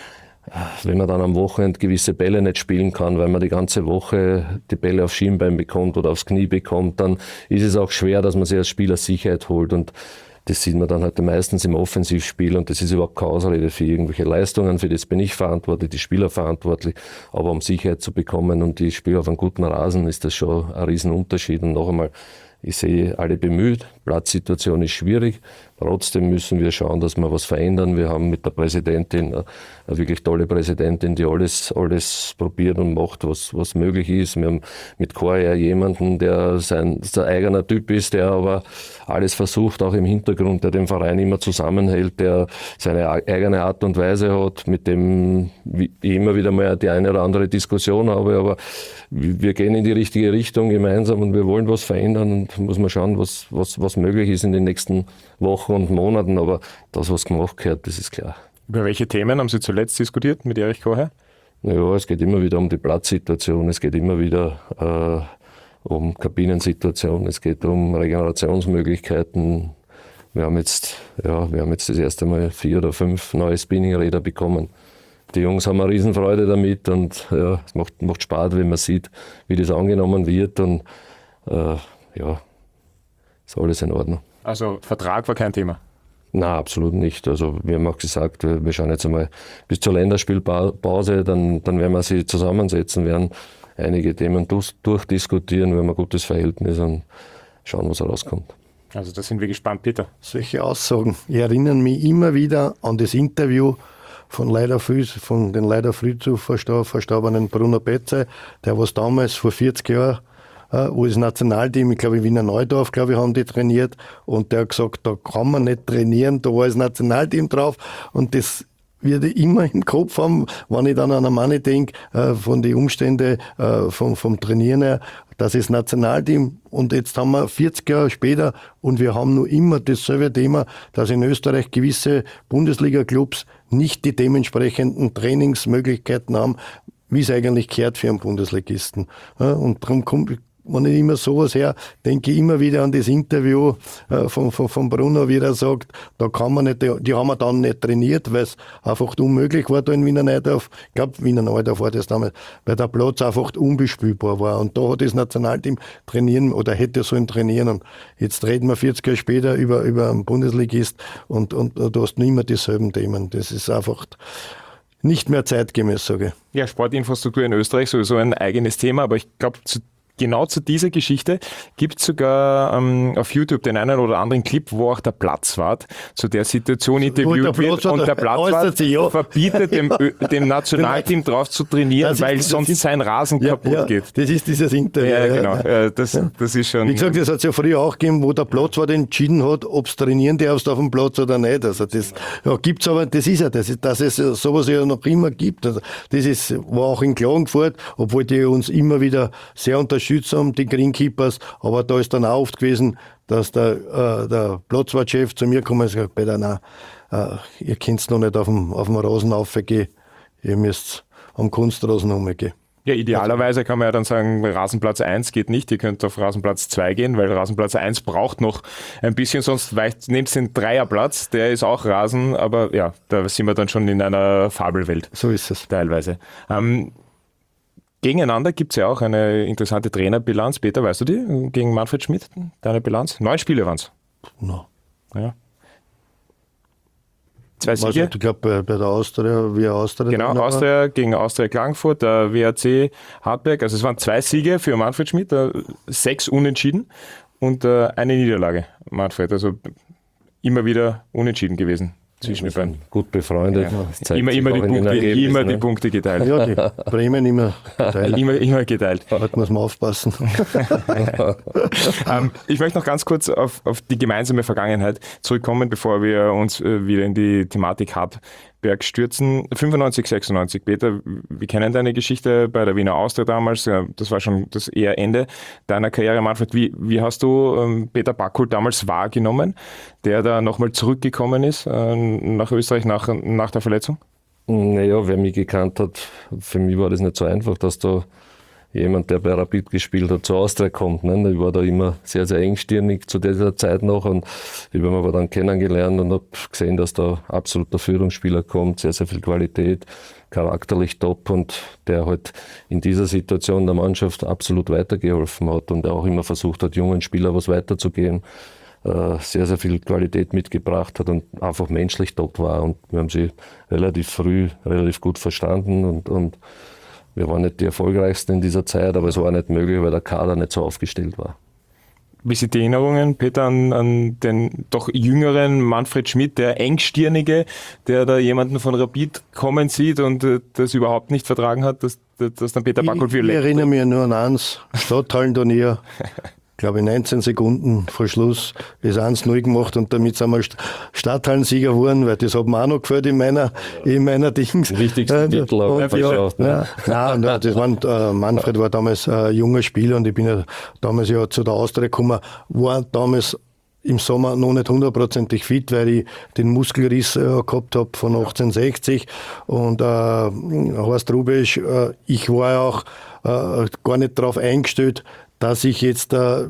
wenn man dann am Wochenende gewisse Bälle nicht spielen kann, weil man die ganze Woche die Bälle aufs Schienbein bekommt oder aufs Knie bekommt, dann ist es auch schwer, dass man sich als Spieler Sicherheit holt. Und das sieht man dann halt meistens im Offensivspiel und das ist überhaupt keine Ausrede für irgendwelche Leistungen. Für das bin ich verantwortlich, die Spieler verantwortlich. Aber um Sicherheit zu bekommen und die Spieler auf einem guten Rasen, ist das schon ein Riesenunterschied. Und noch einmal, ich sehe alle bemüht, Platzsituation ist schwierig. Trotzdem müssen wir schauen, dass wir was verändern. Wir haben mit der Präsidentin eine wirklich tolle Präsidentin, die alles, alles probiert und macht, was, was möglich ist. Wir haben mit Chor jemanden, der sein, sein eigener Typ ist, der aber alles versucht, auch im Hintergrund, der den Verein immer zusammenhält, der seine eigene Art und Weise hat, mit dem ich immer wieder mal die eine oder andere Diskussion habe. Aber wir gehen in die richtige Richtung gemeinsam und wir wollen was verändern und muss man schauen, was, was, was möglich ist in den nächsten Wochen und Monaten, aber das, was gemacht gehört, das ist klar. Über welche Themen haben Sie zuletzt diskutiert mit Erich Kocher? Ja, es geht immer wieder um die Platzsituation, es geht immer wieder äh, um Kabinensituation, es geht um Regenerationsmöglichkeiten. Wir haben jetzt, ja, wir haben jetzt das erste Mal vier oder fünf neue Spinningräder bekommen. Die Jungs haben eine Riesenfreude damit und ja, es macht, macht Spaß, wenn man sieht, wie das angenommen wird und äh, ja, ist alles in Ordnung. Also Vertrag war kein Thema? Nein, absolut nicht. Also wir haben auch gesagt, wir, wir schauen jetzt einmal bis zur Länderspielpause, dann, dann werden wir sie zusammensetzen, werden einige Themen durch, durchdiskutieren, wir haben ein gutes Verhältnis und schauen, was rauskommt. Also da sind wir gespannt, Peter. Solche Aussagen erinnern mich immer wieder an das Interview von, leider früh, von den leider früh zu verstorbenen Bruno Betze, der was damals vor vierzig Jahren, äh, wo das Nationalteam, ich glaube in Wiener Neudorf, glaube ich, haben die trainiert und der hat gesagt, da kann man nicht trainieren, da war das Nationalteam drauf und das werde ich immer im Kopf haben, wenn ich dann an einen Mann denke, äh, von den Umständen äh, vom, vom Trainieren her, das ist Nationalteam und jetzt haben wir vierzig Jahre später und wir haben nur immer dasselbe Thema, dass in Österreich gewisse Bundesliga-Clubs nicht die dementsprechenden Trainingsmöglichkeiten haben, wie es eigentlich gehört für einen Bundesligisten. Ja, und darum kommt, wenn ich immer sowas her, denke ich immer wieder an das Interview äh, von, von, von Bruno, wie er sagt, da kann man nicht, die haben wir dann nicht trainiert, weil es einfach unmöglich war da in Wiener Neudorf. Ich glaube, Wiener Neudorf war das damals, weil der Platz einfach unbespielbar war. Und da hat das Nationalteam trainieren oder hätte sollen trainieren. Und jetzt reden wir vierzig Jahre später über, über einen Bundesligist und, und, und du hast nicht mehr dieselben Themen. Das ist einfach nicht mehr zeitgemäß, sage ich. Ja, Sportinfrastruktur in Österreich sowieso ein eigenes Thema, aber ich glaube, zu genau zu dieser Geschichte gibt es sogar ähm, auf YouTube den einen oder anderen Clip, wo auch der Platzwart zu der Situation interviewt wird und der Platzwart ja. verbietet dem, dem Nationalteam drauf zu trainieren, ist, weil sonst ist, sein Rasen ja, kaputt ja, geht. Das ist dieses Interview. Ja, genau. Ja. Das, das ist schon. Wie gesagt, das hat es ja früher auch gegeben, wo der Platzwart entschieden hat, ob es trainieren darfst auf dem Platz oder nicht. Also das ja, gibt's aber, das ist ja, das ist, dass es sowas ja noch immer gibt. Also das ist, war auch in Klagenfurt, obwohl die uns immer wieder sehr unterstützen haben, die Greenkeepers, aber da ist dann auch oft gewesen, dass der, äh, der Platzwartchef zu mir kommt und sagt, Peter, nein, äh, ihr könnt noch nicht auf dem, auf dem Rasen raufgehen, ihr müsst am Kunstrasen rumgehen. Ja, idealerweise kann man ja dann sagen, Rasenplatz eins geht nicht, ihr könnt auf Rasenplatz zwei gehen, weil Rasenplatz eins braucht noch ein bisschen, sonst nehmt den Dreierplatz, der ist auch Rasen, aber ja, da sind wir dann schon in einer Fabelwelt. So ist es. Teilweise. Ähm, Gegeneinander gibt es ja auch eine interessante Trainerbilanz. Peter, weißt du die? Gegen Manfred Schmidt, deine Bilanz? Neun Spiele waren es. No. Ja. Zwei Siege. Ich glaube, bei, bei der Austria, wie Austria. Genau, Austria gegen Austria Klagenfurt, der W R C Hartberg. Also es waren zwei Siege für Manfred Schmidt, sechs Unentschieden und eine Niederlage, Manfred. Also immer wieder unentschieden gewesen. Zwischen den beiden. Gut befreundet. Ja. Immer, immer, die Punkte, immer ne? die Punkte geteilt. Ja, die Bremen immer geteilt. immer, immer geteilt. Da muss man aufpassen. ähm, ich möchte noch ganz kurz auf, auf die gemeinsame Vergangenheit zurückkommen, bevor wir uns äh, wieder in die Thematik Hart Bergstürzen. fünfundneunzig, sechsundneunzig. Peter, wir kennen deine Geschichte bei der Wiener Austria damals. Das war schon das eher Ende deiner Karriere. Manfred, wie, wie hast du ähm, Peter Backholt damals wahrgenommen, der da nochmal zurückgekommen ist äh, nach Österreich nach, nach der Verletzung? Naja, wer mich gekannt hat, für mich war das nicht so einfach, dass da jemand, der bei Rapid gespielt hat, zur Austria kommt. Ne? Ich war da immer sehr, sehr engstirnig zu dieser Zeit noch und ich habe ihn aber dann kennengelernt und habe gesehen, dass da absoluter Führungsspieler kommt, sehr, sehr viel Qualität, charakterlich top und der halt in dieser Situation der Mannschaft absolut weitergeholfen hat und auch immer versucht hat, jungen Spielern was weiterzugeben, sehr, sehr viel Qualität mitgebracht hat und einfach menschlich top war und wir haben sie relativ früh, relativ gut verstanden und, und wir waren nicht die erfolgreichsten in dieser Zeit, aber es war nicht möglich, weil der Kader nicht so aufgestellt war. Wie sind die Erinnerungen, Peter, an, an den doch jüngeren Manfred Schmidt, der Engstirnige, der da jemanden von Rapid kommen sieht und äh, das überhaupt nicht vertragen hat, dass, dass dann Peter Backholt Ich, ich erinnere mich nur an eins, Stadthallenturnier. Glaube ich, neunzehn Sekunden vor Schluss das eins null gemacht und damit sind wir Stadthallensieger geworden, weil das hat mir auch noch gefällt in meiner, in meiner Dings. Den wichtigsten Titel auch ja, verschafft. Ja, ja, nein, das waren, äh, Manfred war damals ein äh, junger Spieler und ich bin ja damals ja zu der Austria gekommen, war damals im Sommer noch nicht hundertprozentig fit, weil ich den Muskelriss äh, gehabt habe von achtzehnhundertsechzig und äh, Horst Rubisch, äh, ich war ja auch äh, gar nicht darauf eingestellt, dass ich jetzt äh,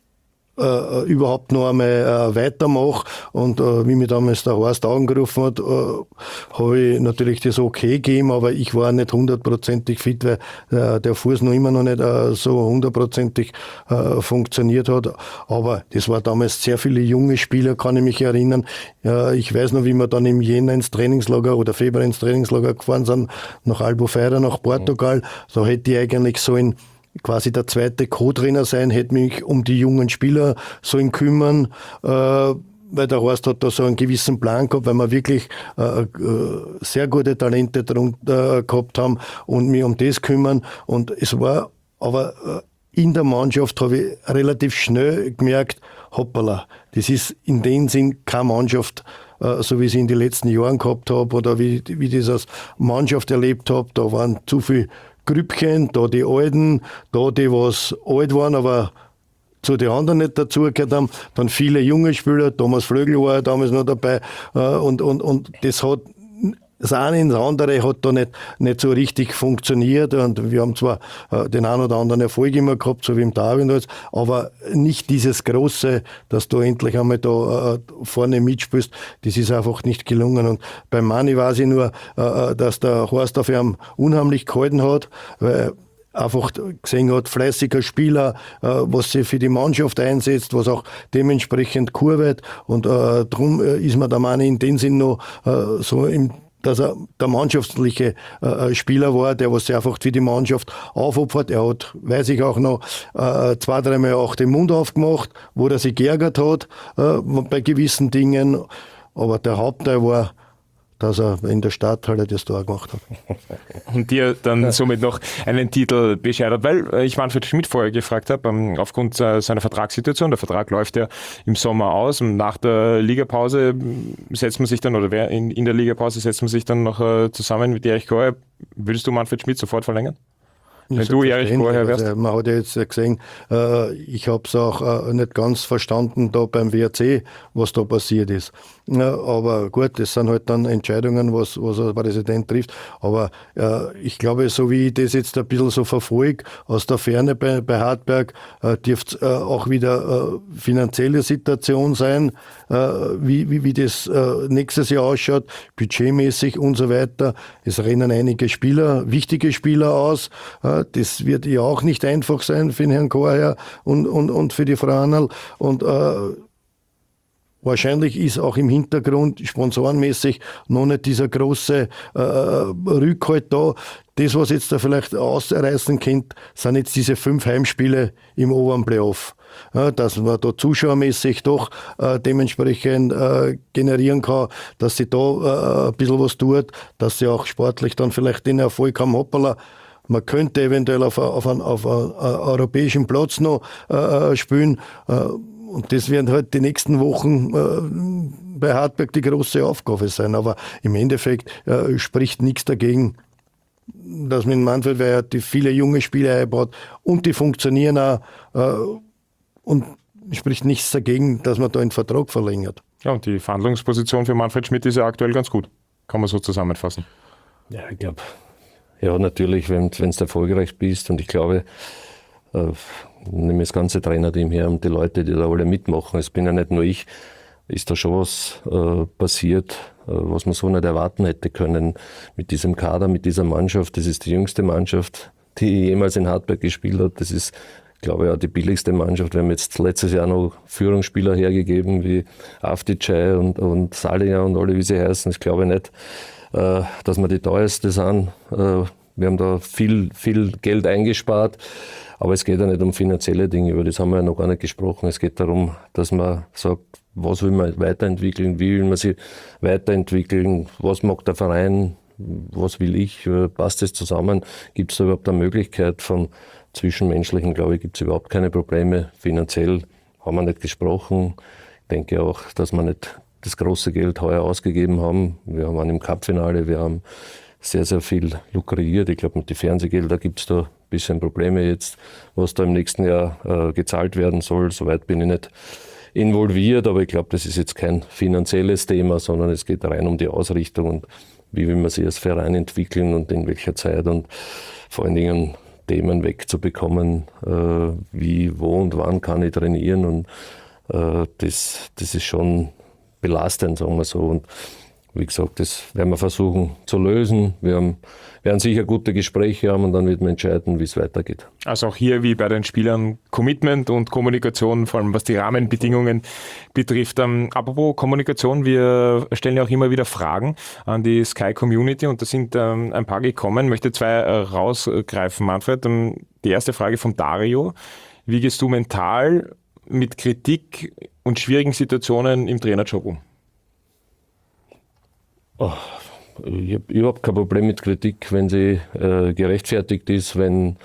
äh, überhaupt noch einmal äh, weitermache. Und äh, wie mir damals der Horst angerufen hat, äh, habe ich natürlich das okay gegeben, aber ich war nicht hundertprozentig fit, weil äh, der Fuß noch immer noch nicht äh, so hundertprozentig äh, funktioniert hat. Aber das war damals sehr viele junge Spieler, kann ich mich erinnern. Äh, ich weiß noch, wie wir dann im Jänner ins Trainingslager oder Februar ins Trainingslager gefahren sind, nach Albufeira, nach Portugal. Da hätte ich eigentlich so in quasi der zweite Co-Trainer sein, hätte mich um die jungen Spieler sollen kümmern, äh, weil der Horst hat da so einen gewissen Plan gehabt, weil wir wirklich äh, äh, sehr gute Talente drunter äh, gehabt haben und mich um das kümmern. Und es war aber äh, in der Mannschaft habe ich relativ schnell gemerkt, hoppala, das ist in dem Sinn keine Mannschaft, äh, so wie ich sie in den letzten Jahren gehabt habe oder wie, wie ich das als Mannschaft erlebt habe. Da waren zu viel Grüppchen, da die Alten, da die, was alt waren, aber zu den anderen nicht dazugehört haben, dann viele junge Spieler, Thomas Flögel war ja damals noch dabei, und, und, und das hat, das eine ins andere hat da nicht, nicht so richtig funktioniert und wir haben zwar äh, den einen oder anderen Erfolg immer gehabt, so wie im Darwin, aber nicht dieses Große, dass du endlich einmal da äh, vorne mitspielst, das ist einfach nicht gelungen. Und beim Mani weiß ich nur, äh, dass der Horst auf ihn unheimlich gehalten hat, weil einfach gesehen hat, fleißiger Spieler, äh, was sich für die Mannschaft einsetzt, was auch dementsprechend kurvet und äh, darum äh, ist mir der Mani in dem Sinn noch äh, so im dass er der mannschaftliche äh, Spieler war, der was sich einfach für die Mannschaft aufopfert. Er hat, weiß ich auch noch, äh, zwei, dreimal auch den Mund aufgemacht, wo er sich geärgert hat äh, bei gewissen Dingen. Aber der Hauptteil war, dass er in der Stadthalle das Tor gemacht hat. Und dir dann somit noch einen Titel beschert, weil ich Manfred Schmidt vorher gefragt habe, aufgrund seiner Vertragssituation, der Vertrag läuft ja im Sommer aus und nach der Ligapause setzt man sich dann, oder in, in der Ligapause setzt man sich dann noch zusammen mit Erich Goyer. Würdest du Manfred Schmidt sofort verlängern? Wenn du Erich Goyer wärst? Also man hat ja jetzt gesehen, äh, ich habe es auch äh, nicht ganz verstanden da beim W R C, was da passiert ist. Ja, aber gut, das sind halt dann Entscheidungen, was, was ein Präsident trifft. Aber äh, ich glaube, so wie ich das jetzt ein bisschen so verfolge, aus der Ferne bei, bei Hartberg, äh, dürfte äh, auch wieder äh, finanzielle Situation sein, äh, wie, wie, wie das äh, nächstes Jahr ausschaut, budgetmäßig und so weiter. Es rennen einige Spieler, wichtige Spieler aus. Äh, das wird ja auch nicht einfach sein für den Herrn Goyer und, und, und für die Frau Annal. Und äh, wahrscheinlich ist auch im Hintergrund sponsorenmäßig noch nicht dieser große äh, Rückhalt da. Das, was jetzt da vielleicht ausreißen könnte, sind jetzt diese fünf Heimspiele im oberen Playoff. Ja, dass man da zuschauermäßig doch äh, dementsprechend äh, generieren kann, dass sie da äh, ein bisschen was tut, dass sie auch sportlich dann vielleicht den Erfolg haben. Hoppala, man könnte eventuell auf, auf, einen, auf einen, einen europäischen Platz noch äh, spielen. Äh, Und das werden halt die nächsten Wochen äh, bei Hartberg die große Aufgabe sein. Aber im Endeffekt äh, spricht nichts dagegen, dass mit Manfred, weil er die viele junge Spieler einbaut und die funktionieren auch äh, und spricht nichts dagegen, dass man da einen Vertrag verlängert. Ja, und die Verhandlungsposition für Manfred Schmidt ist ja aktuell ganz gut. Kann man so zusammenfassen. Ja, ich glaube, ja, natürlich, wenn du erfolgreich bist und ich glaube, äh, nehme das ganze Trainerteam her und die Leute, die da alle mitmachen, es bin ja nicht nur ich, ist da schon was äh, passiert, äh, was man so nicht erwarten hätte können mit diesem Kader, mit dieser Mannschaft. Das ist die jüngste Mannschaft, die jemals in Hartberg gespielt hat. Das ist, glaube ich, auch die billigste Mannschaft. Wir haben jetzt letztes Jahr noch Führungsspieler hergegeben, wie Avticay und, und Salinger und alle, wie sie heißen. Ich glaube nicht, äh, dass wir die teuerste sind. Äh, wir haben da viel, viel Geld eingespart. Aber es geht ja nicht um finanzielle Dinge, über das haben wir ja noch gar nicht gesprochen. Es geht darum, dass man sagt, was will man weiterentwickeln, wie will man sich weiterentwickeln, was mag der Verein, was will ich, passt das zusammen, gibt es da überhaupt eine Möglichkeit von Zwischenmenschlichen, glaube ich, gibt es überhaupt keine Probleme. Finanziell haben wir nicht gesprochen. Ich denke auch, dass wir nicht das große Geld heuer ausgegeben haben. Wir waren im Cup-Finale, wir haben sehr, sehr viel lukriert. Ich glaube, mit den Fernsehgeldern gibt es da ein bisschen Probleme jetzt, was da im nächsten Jahr äh, gezahlt werden soll. Soweit bin ich nicht involviert, aber ich glaube, das ist jetzt kein finanzielles Thema, sondern es geht rein um die Ausrichtung und wie will man sich als Verein entwickeln und in welcher Zeit und vor allen Dingen Themen wegzubekommen, äh, wie, wo und wann kann ich trainieren und äh, das, das ist schon belastend, sagen wir so. Und wie gesagt, das werden wir versuchen zu lösen. Wir haben, werden sicher gute Gespräche haben und dann wird man entscheiden, wie es weitergeht. Also auch hier wie bei den Spielern Commitment und Kommunikation, vor allem was die Rahmenbedingungen betrifft. Ähm, apropos Kommunikation, wir stellen ja auch immer wieder Fragen an die Sky-Community und da sind ähm, ein paar gekommen. Ich möchte zwei äh, rausgreifen, Manfred. Ähm, die erste Frage von Dario. Wie gehst du mental mit Kritik und schwierigen Situationen im Trainerjob um? Oh, ich habe überhaupt kein Problem mit Kritik, wenn sie äh, gerechtfertigt ist, wenn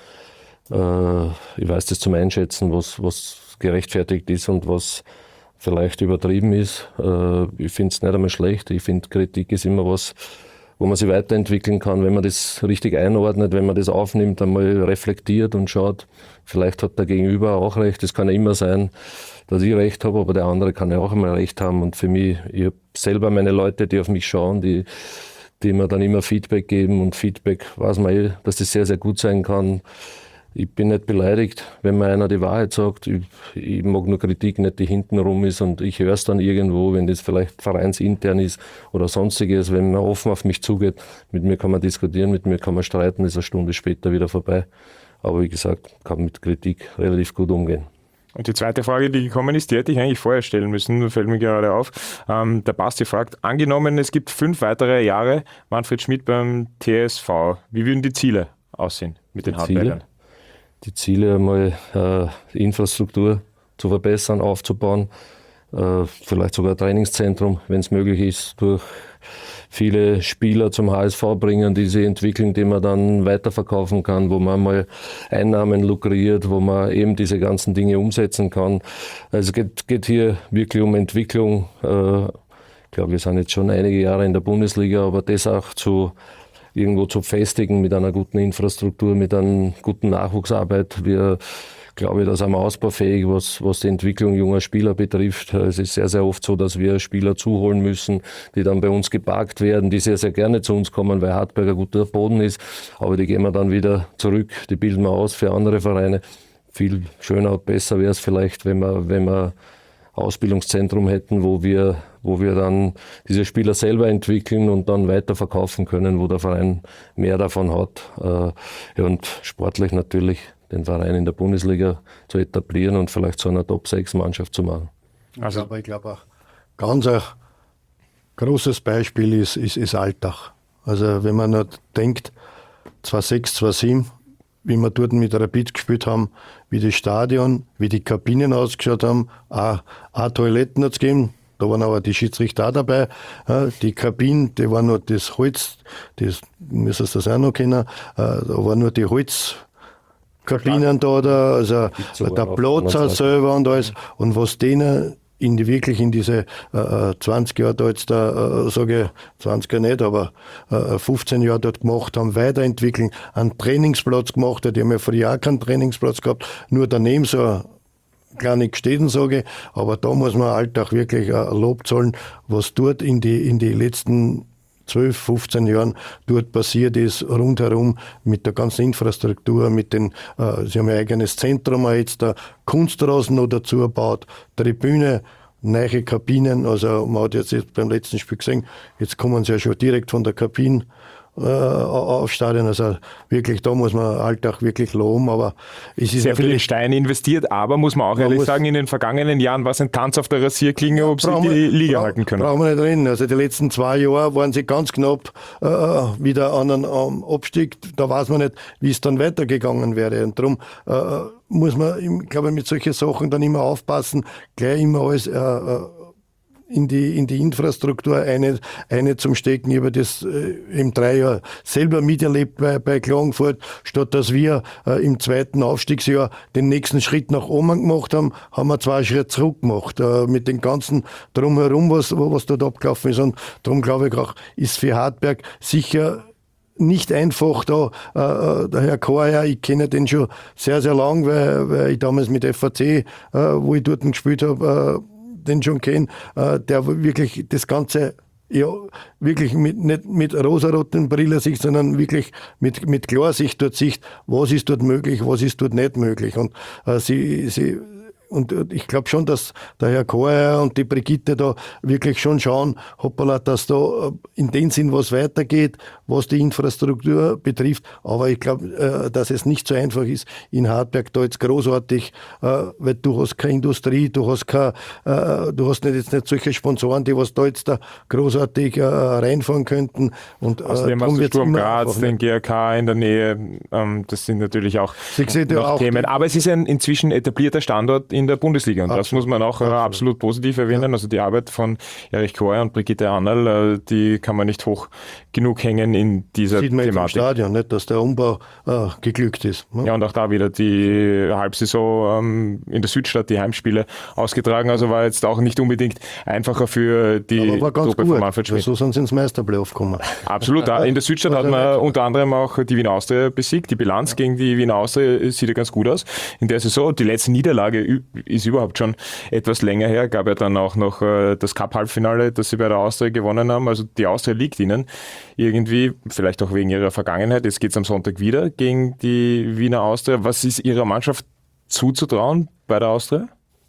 äh, ich weiß das zum Einschätzen, was, was gerechtfertigt ist und was vielleicht übertrieben ist. Äh, ich finde es nicht einmal schlecht. Ich finde, Kritik ist immer was, wo man sich weiterentwickeln kann, wenn man das richtig einordnet, wenn man das aufnimmt, einmal reflektiert und schaut, vielleicht hat der Gegenüber auch recht. Es kann ja immer sein, dass ich recht habe, aber der andere kann ja auch einmal recht haben. Und für mich, ich habe selber meine Leute, die auf mich schauen, die, die mir dann immer Feedback geben. Und Feedback weiß man eh, dass das sehr, sehr gut sein kann. Ich bin nicht beleidigt, wenn mir einer die Wahrheit sagt. Ich, ich mag nur Kritik nicht, die hintenrum ist und ich höre es dann irgendwo, wenn das vielleicht vereinsintern ist oder sonstiges, wenn man offen auf mich zugeht. Mit mir kann man diskutieren, mit mir kann man streiten, ist eine Stunde später wieder vorbei. Aber wie gesagt, kann mit Kritik relativ gut umgehen. Und die zweite Frage, die gekommen ist, die hätte ich eigentlich vorher stellen müssen, fällt mir gerade auf. Ähm, der Basti fragt, angenommen, es gibt fünf weitere Jahre Manfred Schmidt beim T S V. Wie würden die Ziele aussehen mit den Hartbergern? Die Ziele einmal, äh, die Infrastruktur zu verbessern, aufzubauen, äh, vielleicht sogar ein Trainingszentrum, wenn es möglich ist, durch viele Spieler zum H S V bringen, die sie entwickeln, die man dann weiterverkaufen kann, wo man mal Einnahmen lukriert, wo man eben diese ganzen Dinge umsetzen kann. Also es geht, geht hier wirklich um Entwicklung. Äh, ich glaube, wir sind jetzt schon einige Jahre in der Bundesliga, aber das auch zu irgendwo zu festigen mit einer guten Infrastruktur, mit einer guten Nachwuchsarbeit. Wir glaube ich, da sind wir ausbaufähig, was, was die Entwicklung junger Spieler betrifft. Es ist sehr, sehr oft so, dass wir Spieler zuholen müssen, die dann bei uns geparkt werden, die sehr, sehr gerne zu uns kommen, weil Hartberg ein guter Boden ist. Aber die gehen wir dann wieder zurück, die bilden wir aus für andere Vereine. Viel schöner und besser wäre es vielleicht, wenn wir, wenn wir Ausbildungszentrum hätten, wo wir, wo wir dann diese Spieler selber entwickeln und dann weiterverkaufen können, wo der Verein mehr davon hat. Ja, und sportlich natürlich den Verein in der Bundesliga zu etablieren und vielleicht zu einer Top sechs Mannschaft zu machen. Also, aber ich glaube auch, ganz ein großes Beispiel ist, ist, ist Alltag. Also wenn man noch denkt, zweitausendsechs, zweitausendsieben, wie wir dort mit Rapid gespielt haben, wie das Stadion, wie die Kabinen ausgeschaut haben, auch, auch Toiletten hat es gegeben, da waren aber die Schiedsrichter auch dabei, die Kabinen, die waren nur das Holz, das müsstest du das auch noch kennen, da war nur die Holzkabinen da, da also der Platz selber und alles. Und was denen in die, wirklich in diese äh, zwanzig Jahre da jetzt, äh, sage ich, zwanzig Jahre nicht, aber äh, fünfzehn Jahre dort gemacht haben, weiterentwickeln, einen Trainingsplatz gemacht hat. Die haben ja früher auch keinen Trainingsplatz gehabt, nur daneben so ein kleine Gstäden, sage ich, aber da muss man Alltag wirklich äh, Lob zollen, was dort in die, in die letzten zwölf, fünfzehn Jahren dort passiert ist, rundherum mit der ganzen Infrastruktur, mit den, äh, sie haben ein eigenes Zentrum jetzt, der Kunstrasen noch dazu gebaut, Tribüne, neue Kabinen, also man hat jetzt, jetzt beim letzten Spiel gesehen, jetzt kommen sie ja schon direkt von der Kabine äh, aufs Stadion, also wirklich, da muss man Alltag wirklich loben, aber es ist sehr viele Steine investiert, aber muss man auch man ehrlich muss, sagen, in den vergangenen Jahren war es ein Tanz auf der Rasierklinge, ob sie die Liga halten können. Brauchen wir nicht reden, also die letzten zwei Jahre waren sie ganz knapp äh, wieder an einem um, Abstieg, da weiß man nicht, wie es dann weitergegangen wäre und darum äh, muss man, ich glaube, mit solchen Sachen dann immer aufpassen, gleich immer alles äh, in die, in die Infrastruktur eine, eine zum Stecken. Ich habe das äh, im drei Jahr selber miterlebt bei, bei Klagenfurt, statt dass wir äh, im zweiten Aufstiegsjahr den nächsten Schritt nach oben gemacht haben, haben wir zwei Schritte zurück gemacht, äh, mit den ganzen Drumherum, was, was dort abgelaufen ist. Und darum glaube ich auch, ist für Hartberg sicher nicht einfach da, äh, der Herr Korja, ich kenne den schon sehr, sehr lang, weil, weil ich damals mit F A C, äh, wo ich dort gespielt habe, äh, den schon kenne, äh, der wirklich das Ganze ja wirklich mit, nicht mit rosaroten Brille sieht, sondern wirklich mit, mit Klarsicht dort sieht, was ist dort möglich, was ist dort nicht möglich. Und äh, sie, sie Und ich glaube schon, dass der Herr Korja und die Brigitte da wirklich schon schauen, hoppala, dass da in dem Sinn was weitergeht, was die Infrastruktur betrifft. Aber ich glaube, dass es nicht so einfach ist, in Hartberg da jetzt großartig, weil du hast keine Industrie, du hast keine, du hast nicht, jetzt nicht solche Sponsoren, die was da jetzt da großartig reinfahren könnten. Und außerdem hast du Sturm Graz, den G R K in der Nähe, das sind natürlich auch noch auch Themen. Aber es ist ein inzwischen etablierter Standort in der Bundesliga. Und absolut, das muss man auch absolut, absolut positiv erwähnen. Ja. Also die Arbeit von Erich Korja und Brigitte Annal, die kann man nicht hoch genug hängen in dieser Sieht man Thematik. Im Stadion, nicht, dass der Umbau äh, geglückt ist. Ne? Ja, und auch da wieder die Halbsaison ähm, in der Südstadt, die Heimspiele ausgetragen. Also war jetzt auch nicht unbedingt einfacher für die Aber war ganz Truppe gut, von Manfred Schmidt. So sind sie ins Meisterplayoff gekommen. Absolut. In der Südstadt hat man unter anderem auch die Wiener Austria besiegt. Die Bilanz ja. gegen die Wiener Austria sieht ja ganz gut aus in der Saison. Die letzte Niederlage ist überhaupt schon etwas länger her. Gab ja dann auch noch äh, das Cup-Halbfinale, das sie bei der Austria gewonnen haben. Also die Austria liegt ihnen irgendwie, vielleicht auch wegen ihrer Vergangenheit. Jetzt geht es am Sonntag wieder gegen die Wiener Austria. Was ist ihrer Mannschaft zuzutrauen bei der Austria?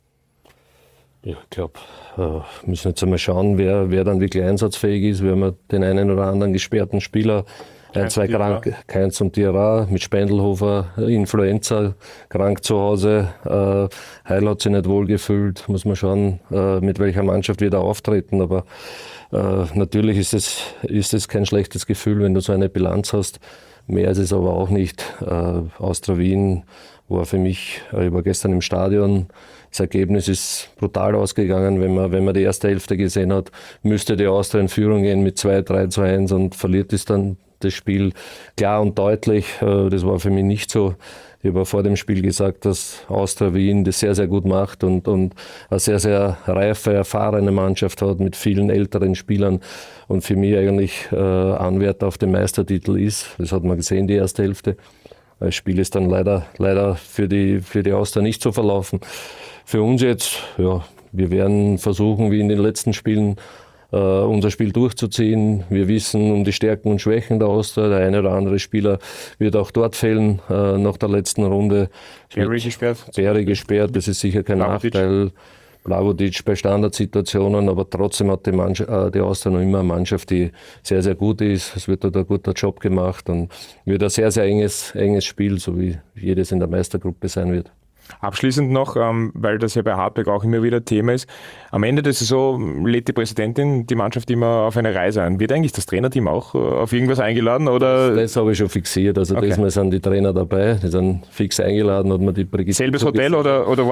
Ja, ich glaube, wir müssen jetzt einmal schauen, wer, wer dann wirklich einsatzfähig ist. Wir haben den einen oder anderen gesperrten Spieler, ein, zwei krank, Keins und Diarra mit Spendelhofer, Influenza, krank zu Hause. Äh, Heil hat sich nicht wohl gefühlt. Muss man schauen, äh, mit welcher Mannschaft wir da auftreten. Aber äh, natürlich ist es, ist es kein schlechtes Gefühl, wenn du so eine Bilanz hast. Mehr ist es aber auch nicht. Äh, Austria Wien war für mich, äh, ich war gestern im Stadion. Das Ergebnis ist brutal ausgegangen, wenn man, wenn man die erste Hälfte gesehen hat, müsste die Austria in Führung gehen mit zwei, drei zu eins und verliert es dann das Spiel klar und deutlich. Das war für mich nicht so. Ich habe vor dem Spiel gesagt, dass Austria Wien das sehr, sehr gut macht und, und eine sehr, sehr reife, erfahrene Mannschaft hat mit vielen älteren Spielern und für mich eigentlich äh, Anwärter auf den Meistertitel ist. Das hat man gesehen, die erste Hälfte. Das Spiel ist dann leider, leider für die, für die Austria nicht so verlaufen. Für uns jetzt, ja, wir werden versuchen, wie in den letzten Spielen, Uh, unser Spiel durchzuziehen. Wir wissen um die Stärken und Schwächen der Austria. Der eine oder andere Spieler wird auch dort fehlen uh, nach der letzten Runde. Berry gesperrt. Berry gesperrt, das ist sicher kein Blavovic. Nachteil. Blavovic bei Standardsituationen, aber trotzdem hat die, Mannschaft, uh, die Austria noch immer eine Mannschaft, die sehr, sehr gut ist. Es wird dort ein guter Job gemacht und wird ein sehr, sehr enges, enges Spiel, so wie jedes in der Meistergruppe sein wird. Abschließend noch, ähm, weil das ja bei Hartberg auch immer wieder Thema ist, am Ende der Saison lädt die Präsidentin die Mannschaft immer auf eine Reise ein. Wird eigentlich das Trainerteam auch äh, auf irgendwas eingeladen? Oder? Das, das habe ich schon fixiert. Also okay. Diesmal sind die Trainer dabei, die sind fix eingeladen. Hat man die Brigitte Selbes Hotel oder, oder woanders?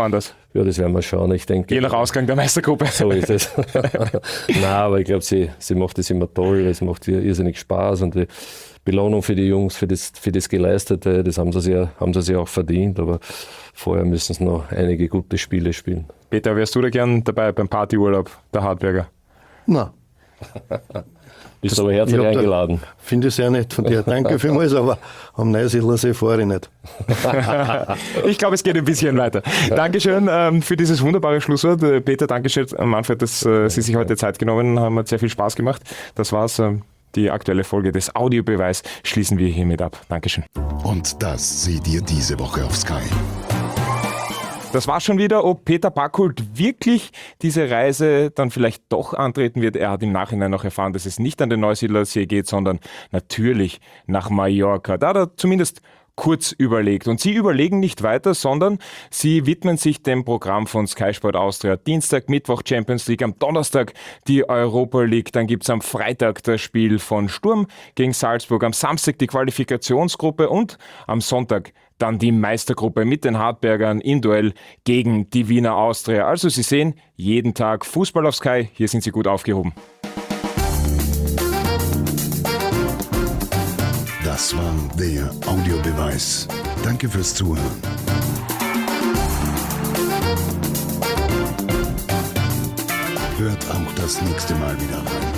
Ja, das werden wir schauen. Ich denke, Je nach Ausgang der Meistergruppe. so ist es. Nein, aber ich glaube, sie, sie macht das immer toll, es macht ihr irrsinnig Spaß und die Belohnung für die Jungs, für das, für das Geleistete, das haben sie, sehr, haben sie sich auch verdient, aber vorher müssen sie noch einige gute Spiele spielen. Peter, wärst du da gern dabei beim Partyurlaub der Hartberger? Nein. Bist aber herzlich Ich hab da- eingeladen. Finde ich sehr nett von dir. Danke vielmals, aber am Neusiedlersee fahre ich nicht. Ich glaube, es geht ein bisschen weiter. Dankeschön ähm, für dieses wunderbare Schlusswort. Äh, Peter, Dankeschön, Manfred, dass äh, Sie sich heute Zeit genommen haben. Hat sehr viel Spaß gemacht. Das war's. Ähm, die aktuelle Folge des Audiobeweis schließen wir hiermit ab. Dankeschön. Und das seht ihr diese Woche auf Sky. Das war schon wieder, ob Peter Packhult wirklich diese Reise dann vielleicht doch antreten wird. Er hat im Nachhinein noch erfahren, dass es nicht an den Neusiedlersee geht, sondern natürlich nach Mallorca. Da hat er zumindest kurz überlegt. Und sie überlegen nicht weiter, sondern sie widmen sich dem Programm von Sky Sport Austria. Dienstag, Mittwoch Champions League, am Donnerstag die Europa League, dann gibt's am Freitag das Spiel von Sturm gegen Salzburg, am Samstag die Qualifikationsgruppe und am Sonntag dann die Meistergruppe mit den Hartbergern im Duell gegen die Wiener Austria. Also Sie sehen, jeden Tag Fußball auf Sky, hier sind Sie gut aufgehoben. Das war der Audiobeweis. Danke fürs Zuhören. Hört auch das nächste Mal wieder rein.